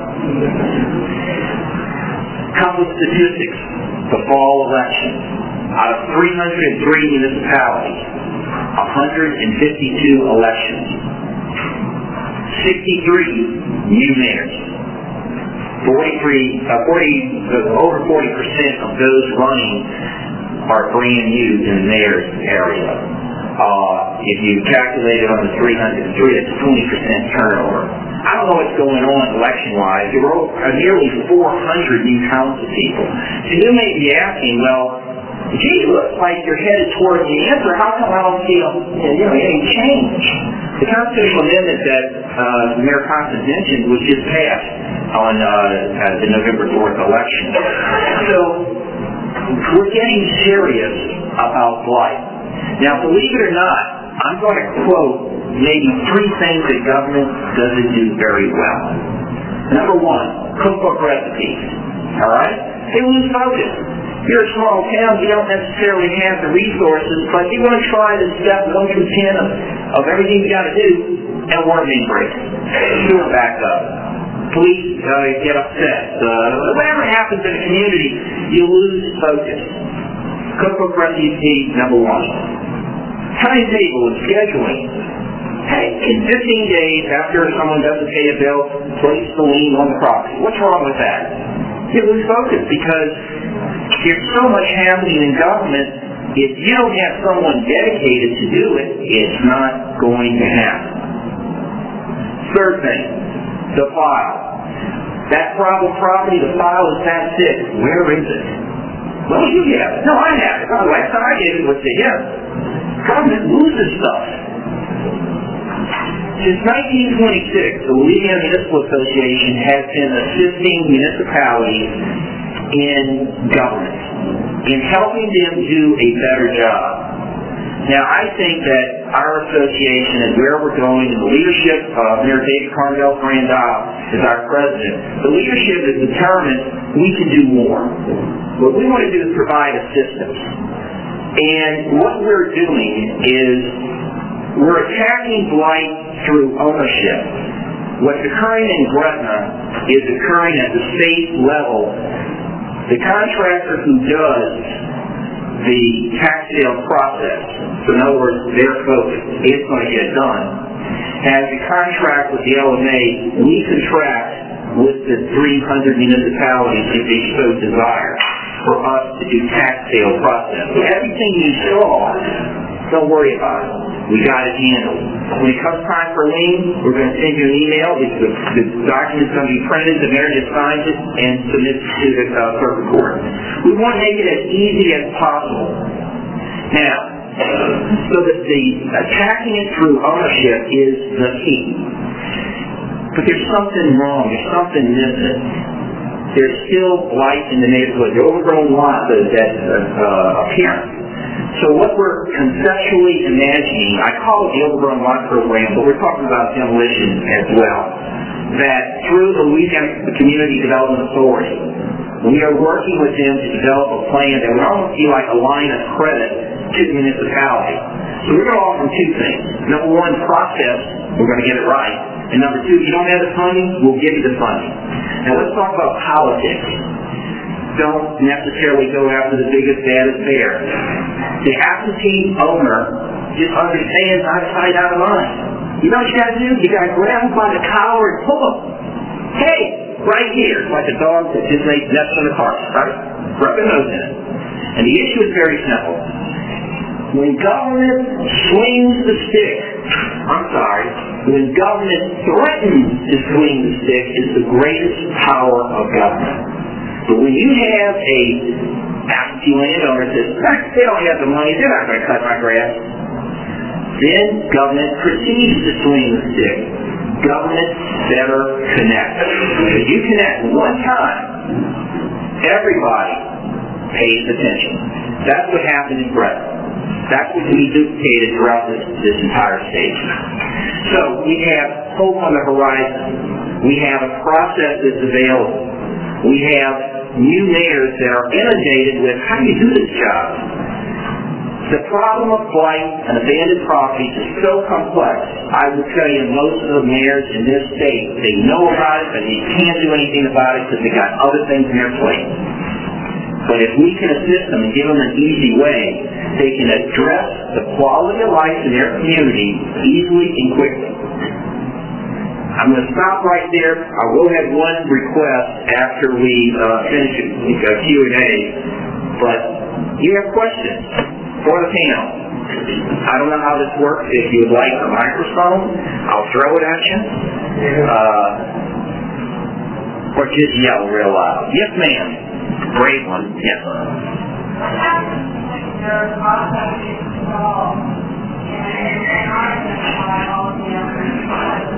Couple of statistics. The fall election. Out of three hundred three municipalities, one hundred fifty-two elections. sixty-three new mayors. forty-three, uh, forty, uh, over forty percent of those running are brand new in the mayor's area. Uh, if you calculate it on the three hundred three, it's twenty percent turnover. I don't know what's going on election-wise. There were uh, nearly four hundred new council people. So you may be asking, well, gee, looks like you're headed toward the answer. How come I don't feel, you know, any change? The constitutional amendment that uh, Mayor Constance mentioned was just passed on uh, uh, the November fourth election. So we're getting serious about blight. Now, believe it or not, I'm going to quote maybe three things that government doesn't do very well. Number one, cookbook recipes. All right? They lose focus. You're a small town, you don't necessarily have the resources, but you're going to try the step one through ten of, of everything you got to do, and water main breaks. Sewer back up. Police uh, get upset. Uh, whatever happens in a community, you lose focus. Cookbook recipe number one. Timetable and scheduling. Hey, in fifteen days after someone doesn't pay a bill, place the lien on the property. What's wrong with that? You lose focus because there's so much happening in government. If you don't have someone dedicated to do it, it's not going to happen. Third thing, the file. That problem property, the file is that thick. Where is it? Well, you have it. No, I have it. Oh, last time I gave it was to him. Government loses stuff. Since nineteen twenty-six, the Louisiana Municipal Association has been assisting municipalities in government, in helping them do a better job. Now, I think that our association and where we're going, and the leadership of Mayor David Carmel Grandal is our president, the leadership is determined we can do more. What we want to do is provide assistance. And what we're doing is we're attacking blight through ownership. What's occurring in Gretna is occurring at the state level. The contractor who does the tax sale process, so in other words, their focus, it's going to get done, has a contract with the L M A. We contract with the three hundred municipalities if they so desire for us to do tax sale process. So everything you saw, don't worry about it. We got it handled. When it comes time for lien, we're going to send you an email. The, the document's going to be printed, the mayor just signs it, and submits it to the uh, circuit court. We want to make it as easy as possible. Now, so that the attacking it through ownership is the key. But there's something wrong. There's something missing. There's still life in the neighborhood. The overgrown lot that uh, appearance. So what we're conceptually imagining, I call it the overgrown lot program, but we're talking about demolition as well. That through the Louisiana Community Development Authority, we are working with them to develop a plan that would almost be like a line of credit to the municipality. So we're going to offer them two things. Number one, process, we're going to get it right. And number two, you don't have the funding, we'll give you the funding. Now let's talk about politics. Don't necessarily go after the biggest, baddest bear. The absentee owner just understands out of sight, out of mind. You know what you got to do? You got to grab him by the collar and pull him. Hey, right here, like a dog that just made nests on the carpet, right? Rub your nose in it. And the issue is very simple. When government swings the stick, I'm sorry, when government threatens to swing the stick is the greatest power of government. But when you have a absentee landowner that says, they don't have the money, they're not going to cut my grass, then government proceeds to swing the stick. Government better connect. If you connect one time, everybody pays attention. That's what happened in Gretna. That's what we duplicated throughout this, this entire state. So we have hope on the horizon. We have a process that's available. We have new mayors that are inundated with, how do you do this job? The problem of blight and abandoned properties is so complex. I will tell you, most of the mayors in this state, they know about it, but they can't do anything about it because they got other things in their plate. But if we can assist them and give them an easy way, they can address the quality of life in their community easily and quickly. I'm going to stop right there. I will have one request after we uh, finish a Q and A, but you have questions for the panel. I don't know how this works. If you would like a microphone, I'll throw it at you. Uh, or just yell real loud. Yes, ma'am. Brave one. Yes. What happens when your process is installed and you're not identifying all of the other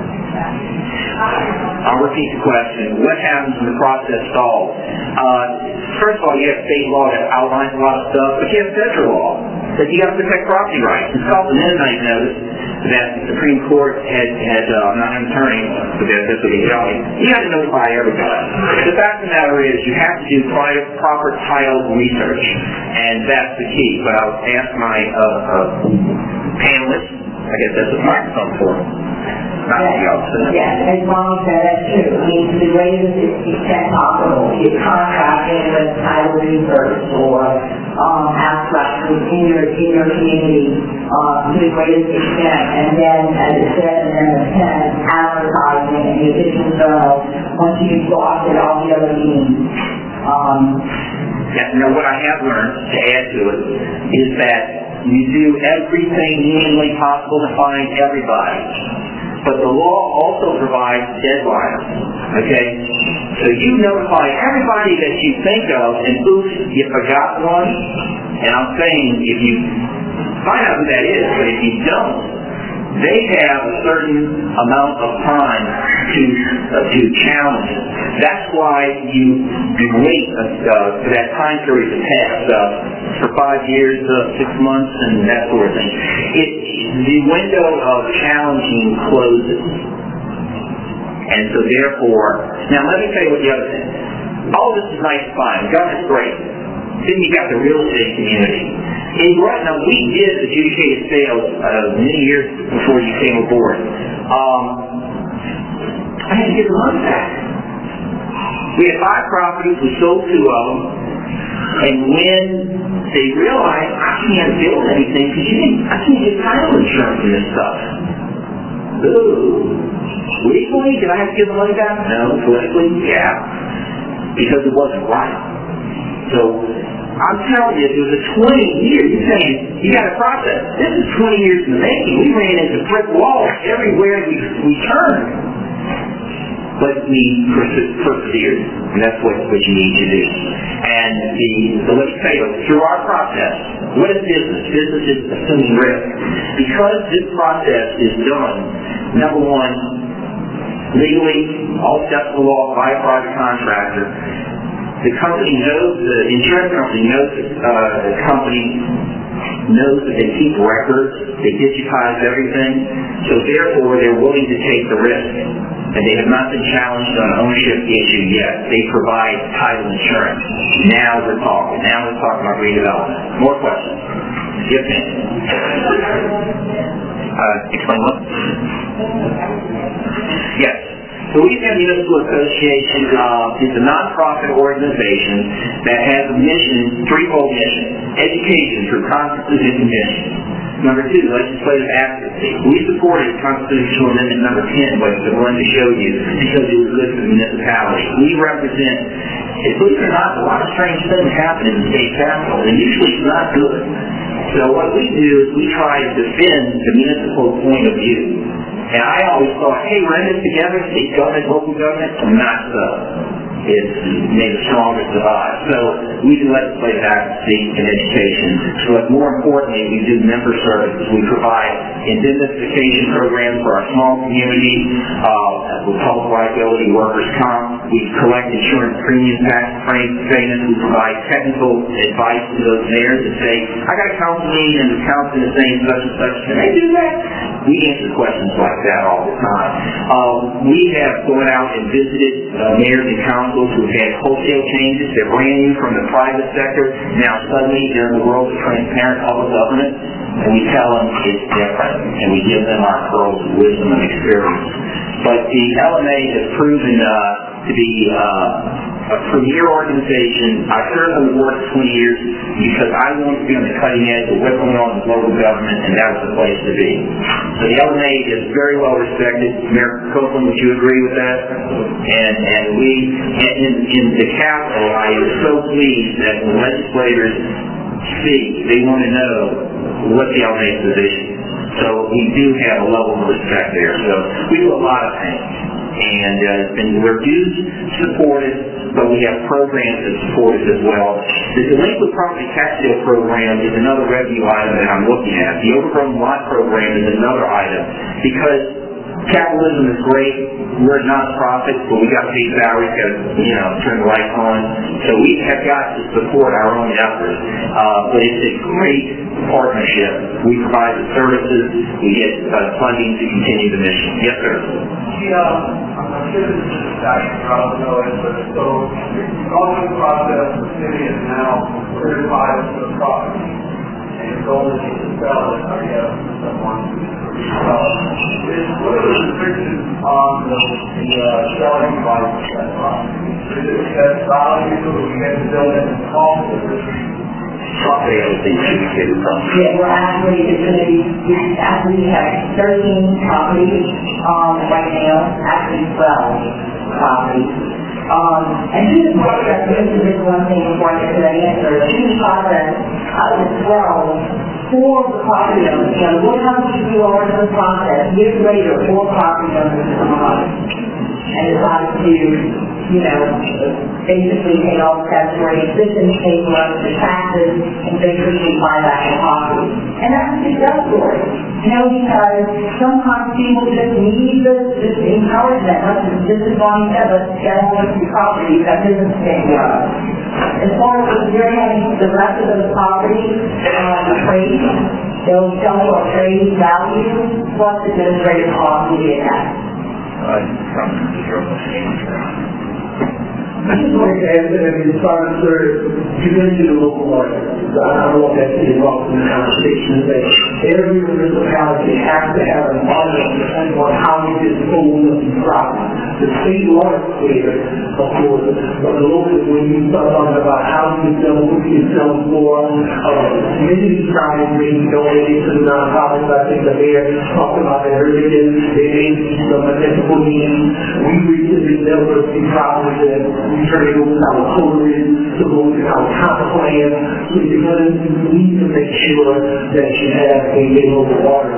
I'll repeat the question. What happens when the process stalls? Uh, first of all, you have state law that outlines a lot of stuff, but you have federal law that you have to protect property rights. It's called the Mennonite Notice that the Supreme Court had, had uh, I'm not an attorney, but that's what they tell me. You have to notify everybody. The fact of the matter is you have to do private, proper title research, and that's the key. But I'll ask my uh, uh, panelists, I guess that's what the microphone for. Not Yes, yes, as Mom said, that's true. I mean, to the greatest extent possible, you contracting with title research or um, abstract in your in your community uh, to the greatest extent, and then, as it said in the ten, advertising in the official journal once you've exhausted all the other means. Um, yeah, you know, what I have learned to add to it is that you do everything humanly possible to find everybody. But the law also provides deadlines, okay? So you notify everybody that you think of, and oops, you forgot one. And I'm saying, if you find out who that is, but if you don't, they have a certain amount of time to uh, to challenge it. That's why you, you wait uh, for that time period to pass uh, for five years, uh, six months, and that sort of thing. It, the window of challenging closes. And so therefore, now let me tell you what the other thing. All this is nice and fine. Government's great. Then you got the real estate community. In Gretna, we did adjudicated sales uh, many years before you came aboard. Um, I had to give the money back. We had five properties, we sold two of them, and when they realized I can't build anything because you didn't, I can't get title insurance for this stuff. Ooh. Legally, did I have to give the money back? No. Politically, yeah. Because it wasn't right. So, I'm telling you, it was a twenty years. You're saying, you got a process. This is twenty years in the making. We ran into brick walls everywhere we, we turned. But we persevered. And that's what, what you need to do. And the, the let's say, through our process, what is business? Business is assuming risk. Because this process is done, number one, legally, all steps of the law by a private contractor, the company knows, the insurance company knows that uh, the company knows that they keep records, they digitize everything, so therefore they're willing to take the risk. And they have not been challenged on an ownership issue yet. They provide title insurance. Now we're talking. Now we're talking about redevelopment. More questions? Yes, ma'am. Uh, explain what? Yes. The Louisiana Municipal Association uh, is a nonprofit organization that has a mission, threefold mission: education through conferences and conventions. Number two, legislative advocacy. We supported Constitutional Amendment number ten, which I wanted to show you, because it was good for the municipality. We represent, believe it or not, a lot of strange things happen in the state capital, and usually it's not good. So what we do is we try to defend the municipal point of view. And I always thought, hey, we're in this together, state government, local government, not so. It's made the strongest survive. So we do legislative advocacy and education. But more importantly, we do member services. We provide indemnification programs for our small community, uh, with public liability, workers' comp, We collect insurance premium tax payments. We provide technical advice to those mayors that say, I got a council meeting and the council is saying such and such. Can they do that? We answer questions like that all the time. Uh, we have gone out and visited uh, mayors and councils who have had wholesale changes. They're brand new from the private sector. Now suddenly they're in the world of transparent public government. And we tell them it's different, and we give them our pearls of wisdom and experience. But the L M A has proven uh, to be uh, a premier organization. I served on the board for twenty years because I wanted to be on the cutting edge of what's going on in local government, and that was the place to be. So the L M A is very well respected. Mayor Copeland, would you agree with that? And and we, in, in the Capitol, I am so pleased that when legislators speak, they want to know what the L M A's position. So we do have a level of respect there. So we do a lot of things. And, uh, and we're dues supported, but we have programs that support us as well. The delinquent property tax sale program is another revenue item that I'm looking at. The overgrown lot program is another item because capitalism is great. We're a non-profit, but we got to pay salaries, got to, you know, turn the lights on. So we have got to support our own efforts. Uh, but it's a great partnership. We provide the services. We get uh, funding to continue the mission. Yes, sir. Yeah, I'm sure this is a discussion, I don't know it, but so the going process, the city is now certified for the property. And the goal is to sell it, I guess, to someone who sell it. What are the restrictions on the, the uh, selling price of that property? Is it that value, or we have to build it in the home, or is it Property has been educated from. Yeah, we're actually, it's going to be, we actually have thirteen properties, um, right now, actually twelve properties. Um, and through the process, this is just one thing before I get to that answer, through the process, out of the twelve, four of the property owners, you know, what happens if you are in the process, years later, four property owners come on and decide to, you know, basically pay all the statutory existence, pay for the taxes, and basically buy back the property. And that's a success story. You know, because sometimes people just need the, just encouragement. Let's, this is what he said, let's get on with the property, that business thing does. As far as the you're having the rest of the property, uh, trade, they'll sell or trade value, plus administrative costs will be attached. I just wanted to add that in response to you mentioned the local market. I don't want that to be involved in the conversation, but every municipality has to have an audit depending on how it is owned of the property. The state law is clear, of course, but the local, when you start talking about how you sell, who you sell for, uh, many of these properties may be donated to the nonprofits. I think the mayor talked about that earlier. They may be some municipal needs. We recently developed these properties that we turn it over to our coders, to go to our comp plan. So you're going to need to make sure that you have a local water.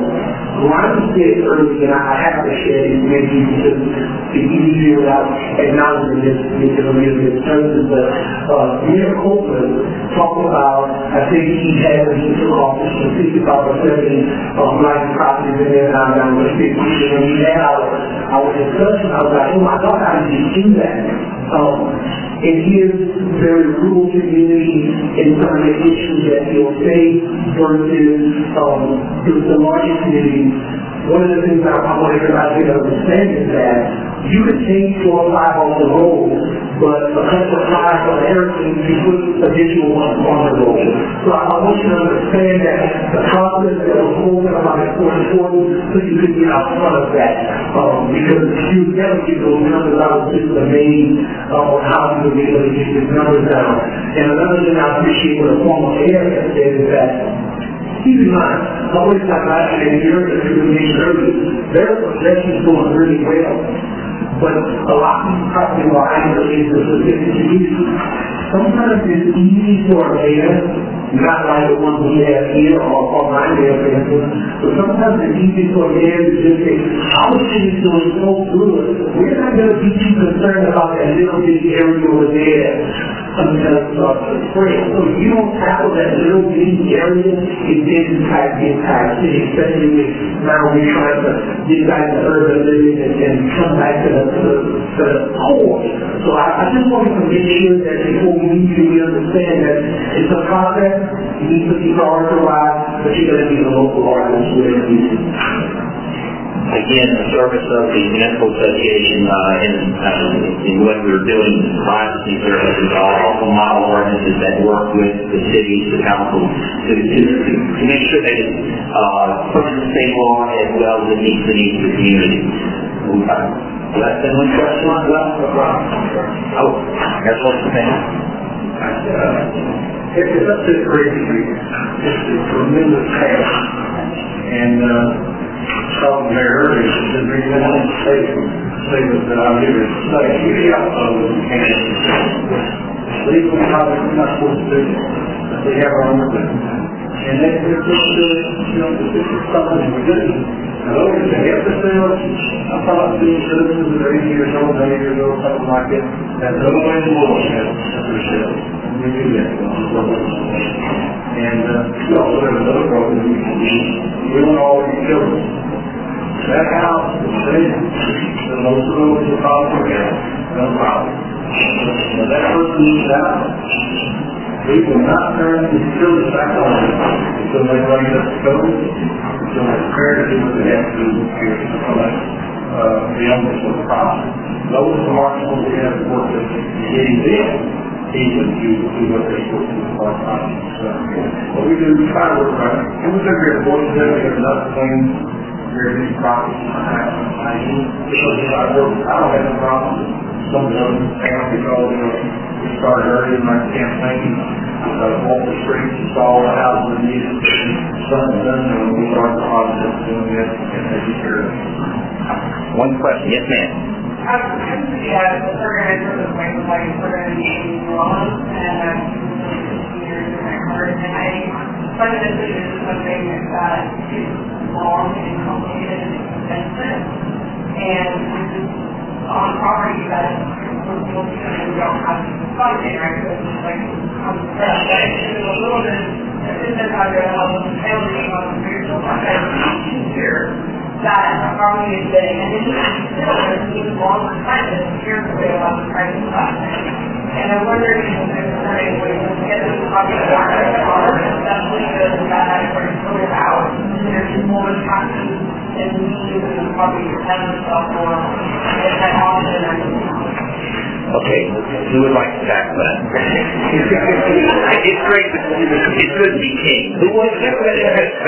Ron said earlier, and I have to share this with you because it's easier without acknowledging this because of his services, but uh, Mayor Copeland talked about, I think he had when he took office for sixty-five or seventy um, life properties in there, now down to fifty. And when we had our, our discussion, I was like, oh my God, how did you do that? Um, in his very rural community, in some of the issues that he'll say versus um, the larger communities, one of the things I, I want everybody to understand is that you could take four or five on the road, but a couple of five on everything, you put additional ones on the road. So I, I want you to understand that the process that was holding about is so important so you can get out front of that. Um, because you never get those numbers out, it's just amazing uh, on how you be able to get these numbers down. And another thing I appreciate what a former mayor has said is that keep in mind, I always got last year in Europe that you mentioned earlier, their possessions going really well. But a lot of these property lines are in the specific community. Sometimes it's easy for a mayor, not like the ones we have here or, or my mayor, for instance, but sometimes it's easy for a mayor to just say, our city's doing so good, we're not going to be too concerned about that little bitty area over there. coming out of the spring. So you don't tackle that little bitty area, it did impact the entire city, especially with now we're trying to get back to urban living and, and come back to the, to the, to the core. So I, I just wanted to make sure that before we leave you, we understand that it's a process, you need to be prioritized, but you're going to be the local artists where it is. Again, the service of the Municipal Association uh, in, uh, in what we're doing is privacy services, all local model ordinances that work with the cities, the council, to, to, to, to make sure that it's uh, put in the state law as well as it meets the needs of the community. So that's been one question as well? Oh, that's what's the thing. Uh, it's such a great street. It's a tremendous task. And uh, talking there earlier, the reason I want to say, say that I'm here to say, we also can legally how we're not supposed to do it. We have our own thing. And then we're supposed to, you know, this is something we do. Now, those that have the sales, I thought being citizens that are eighty years old, ninety years old, something like that, that no way in the world has their sales. We do that. And uh, we also have another problem we can do. We don't always kill them. That house is there. The most of those are probably there. No problem. When that person moves out, we will not turn the utilities back on until they bring up the code, until they're prepared to do what they have to do here to collect uh, the owners of the property. Those are the markets we have to work with. Getting them, even to do what they're supposed to do with our property. So, what we do, we try to work right. And we figure if boys there, we have enough things, very many properties in my house. I usually I work, I don't have a problem. Some of them, because, you know, we started early in my campaign, uh, walk the streets, install the houses we needed, something done, and we started the process of doing that, and taking care of it. One question, yes ma'am. I was going to be at the organizer of the way of life for an eighty laws, and I'm years in my heart, and I find that this is something that is long and complicated and expensive, and on property that most people don't have funding, right? So it's just like, um, it's a little bit, it's been how to help families on the spiritual process here that a property is getting, and it's still an even longer time than the spiritual way about the price of that. And I wonder if there's a way to get this property market smaller, especially because that actually goes out, and there's more taxes and needs and probably depend on stuff more and that often I Okay, who would like to tackle that? It's great, it's good to be king. Who wants to tackle that?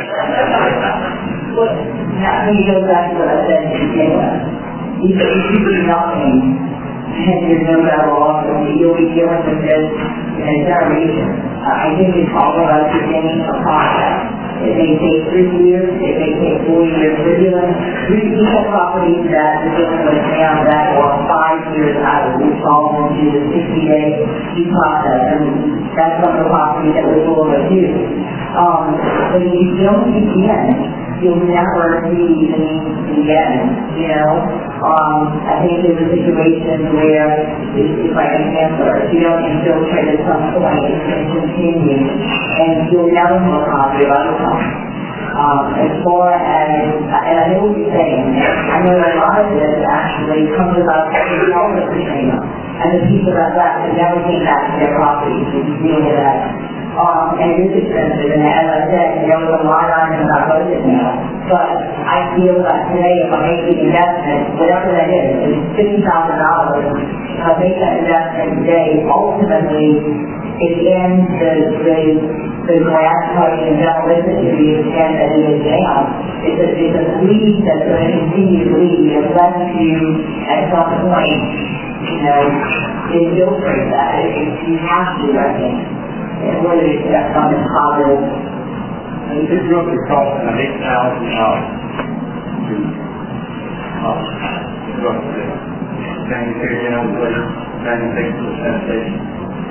Well, now, when you go back to what I said to begin with, you you do nothing, and there's no better off, and you'll be dealing with this in a generation. Uh, I think it's all about beginning a process. It may take three years, it may take four years. We're dealing, we have properties that we're dealing with now that are five years out. We fall into the sixty day due process, and that's one of the properties that we're dealing with too. Um, but if you don't begin, you'll never see the need to begin, you know? Um, I think there's a situation where, if I can answer, if you don't infiltrate at some point, it's going to continue, and you'll never know how to outcome. Um, as far as, and I know what you're saying, I know that a lot of this actually comes about the owner of the Katrina, and the people that left and never came back to their properties, so you deal with that. Um, and it is expensive, and as I said, there was a lot on it about budget now. But I feel that today, if I make the investment, whatever that is, if it's fifty thousand dollars, if I make that investment today, ultimately, it ends the, the, the grass cutting and demolition to the extent that it is down. It's a, it's a lead that's going to continue to lead, unless you, at some point, you know, infiltrate that. It, you have to, I think. And whether it's that on the positive. It's roughly costing an eight thousand dollars to, uh, roughly, sanitary down later, sanitation for sanitation.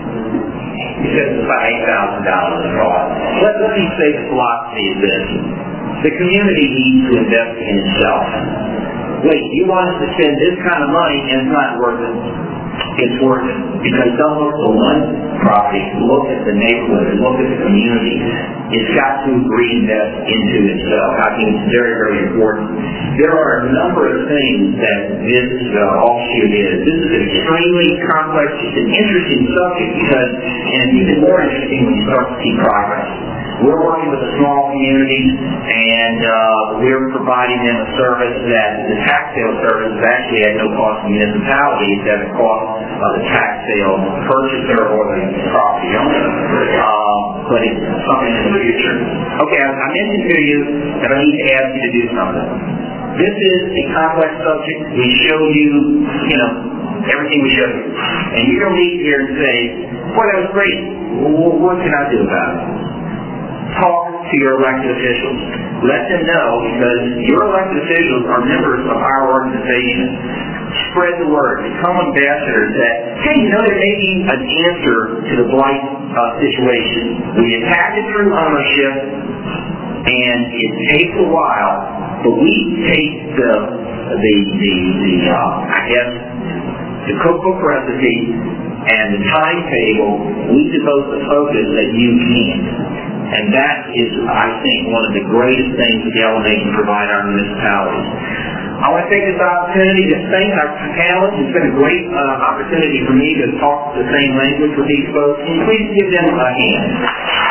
You said it's about eight thousand dollars a cost. Let, let me say the philosophy is this. The community needs to invest in itself. Wait, you want us to spend this kind of money and it's not worth it? it's worth it. Because don't look at one property, look at the neighborhood, and look at the community. It's got to reinvest into itself. I think it's very, very important. There are a number of things that this uh, offshoot is. This is an extremely complex, it's an interesting subject because, and it's even more interesting when you start to see progress. We're working with a small community, and uh, we're providing them a service that the tax sale service is actually at no cost to municipalities, at the cost of the tax sale purchaser or the property owner. Uh, but it's something in the future. Okay, I, I mentioned to you that I need to ask you to do something. This is a complex subject. We showed you, you know, everything we showed you. And you're going to leave here and say, boy, that was great. Well, what can I do about it? Talk to your elected officials. Let them know, because your elected officials are members of our organization. Spread the word. Become ambassadors that, hey, you know, there may be an answer to the blight uh, situation. We attack it through ownership, and it takes a while, but we take the, the, the, the uh, I guess, the cookbook recipe and the timetable. We devote the focus that you can. And that is, I think, one of the greatest things that the L M A can provide our municipalities. I want to take this opportunity to thank our panelists. It's been a great uh, opportunity for me to talk the same language with these folks. Can you please give them a hand?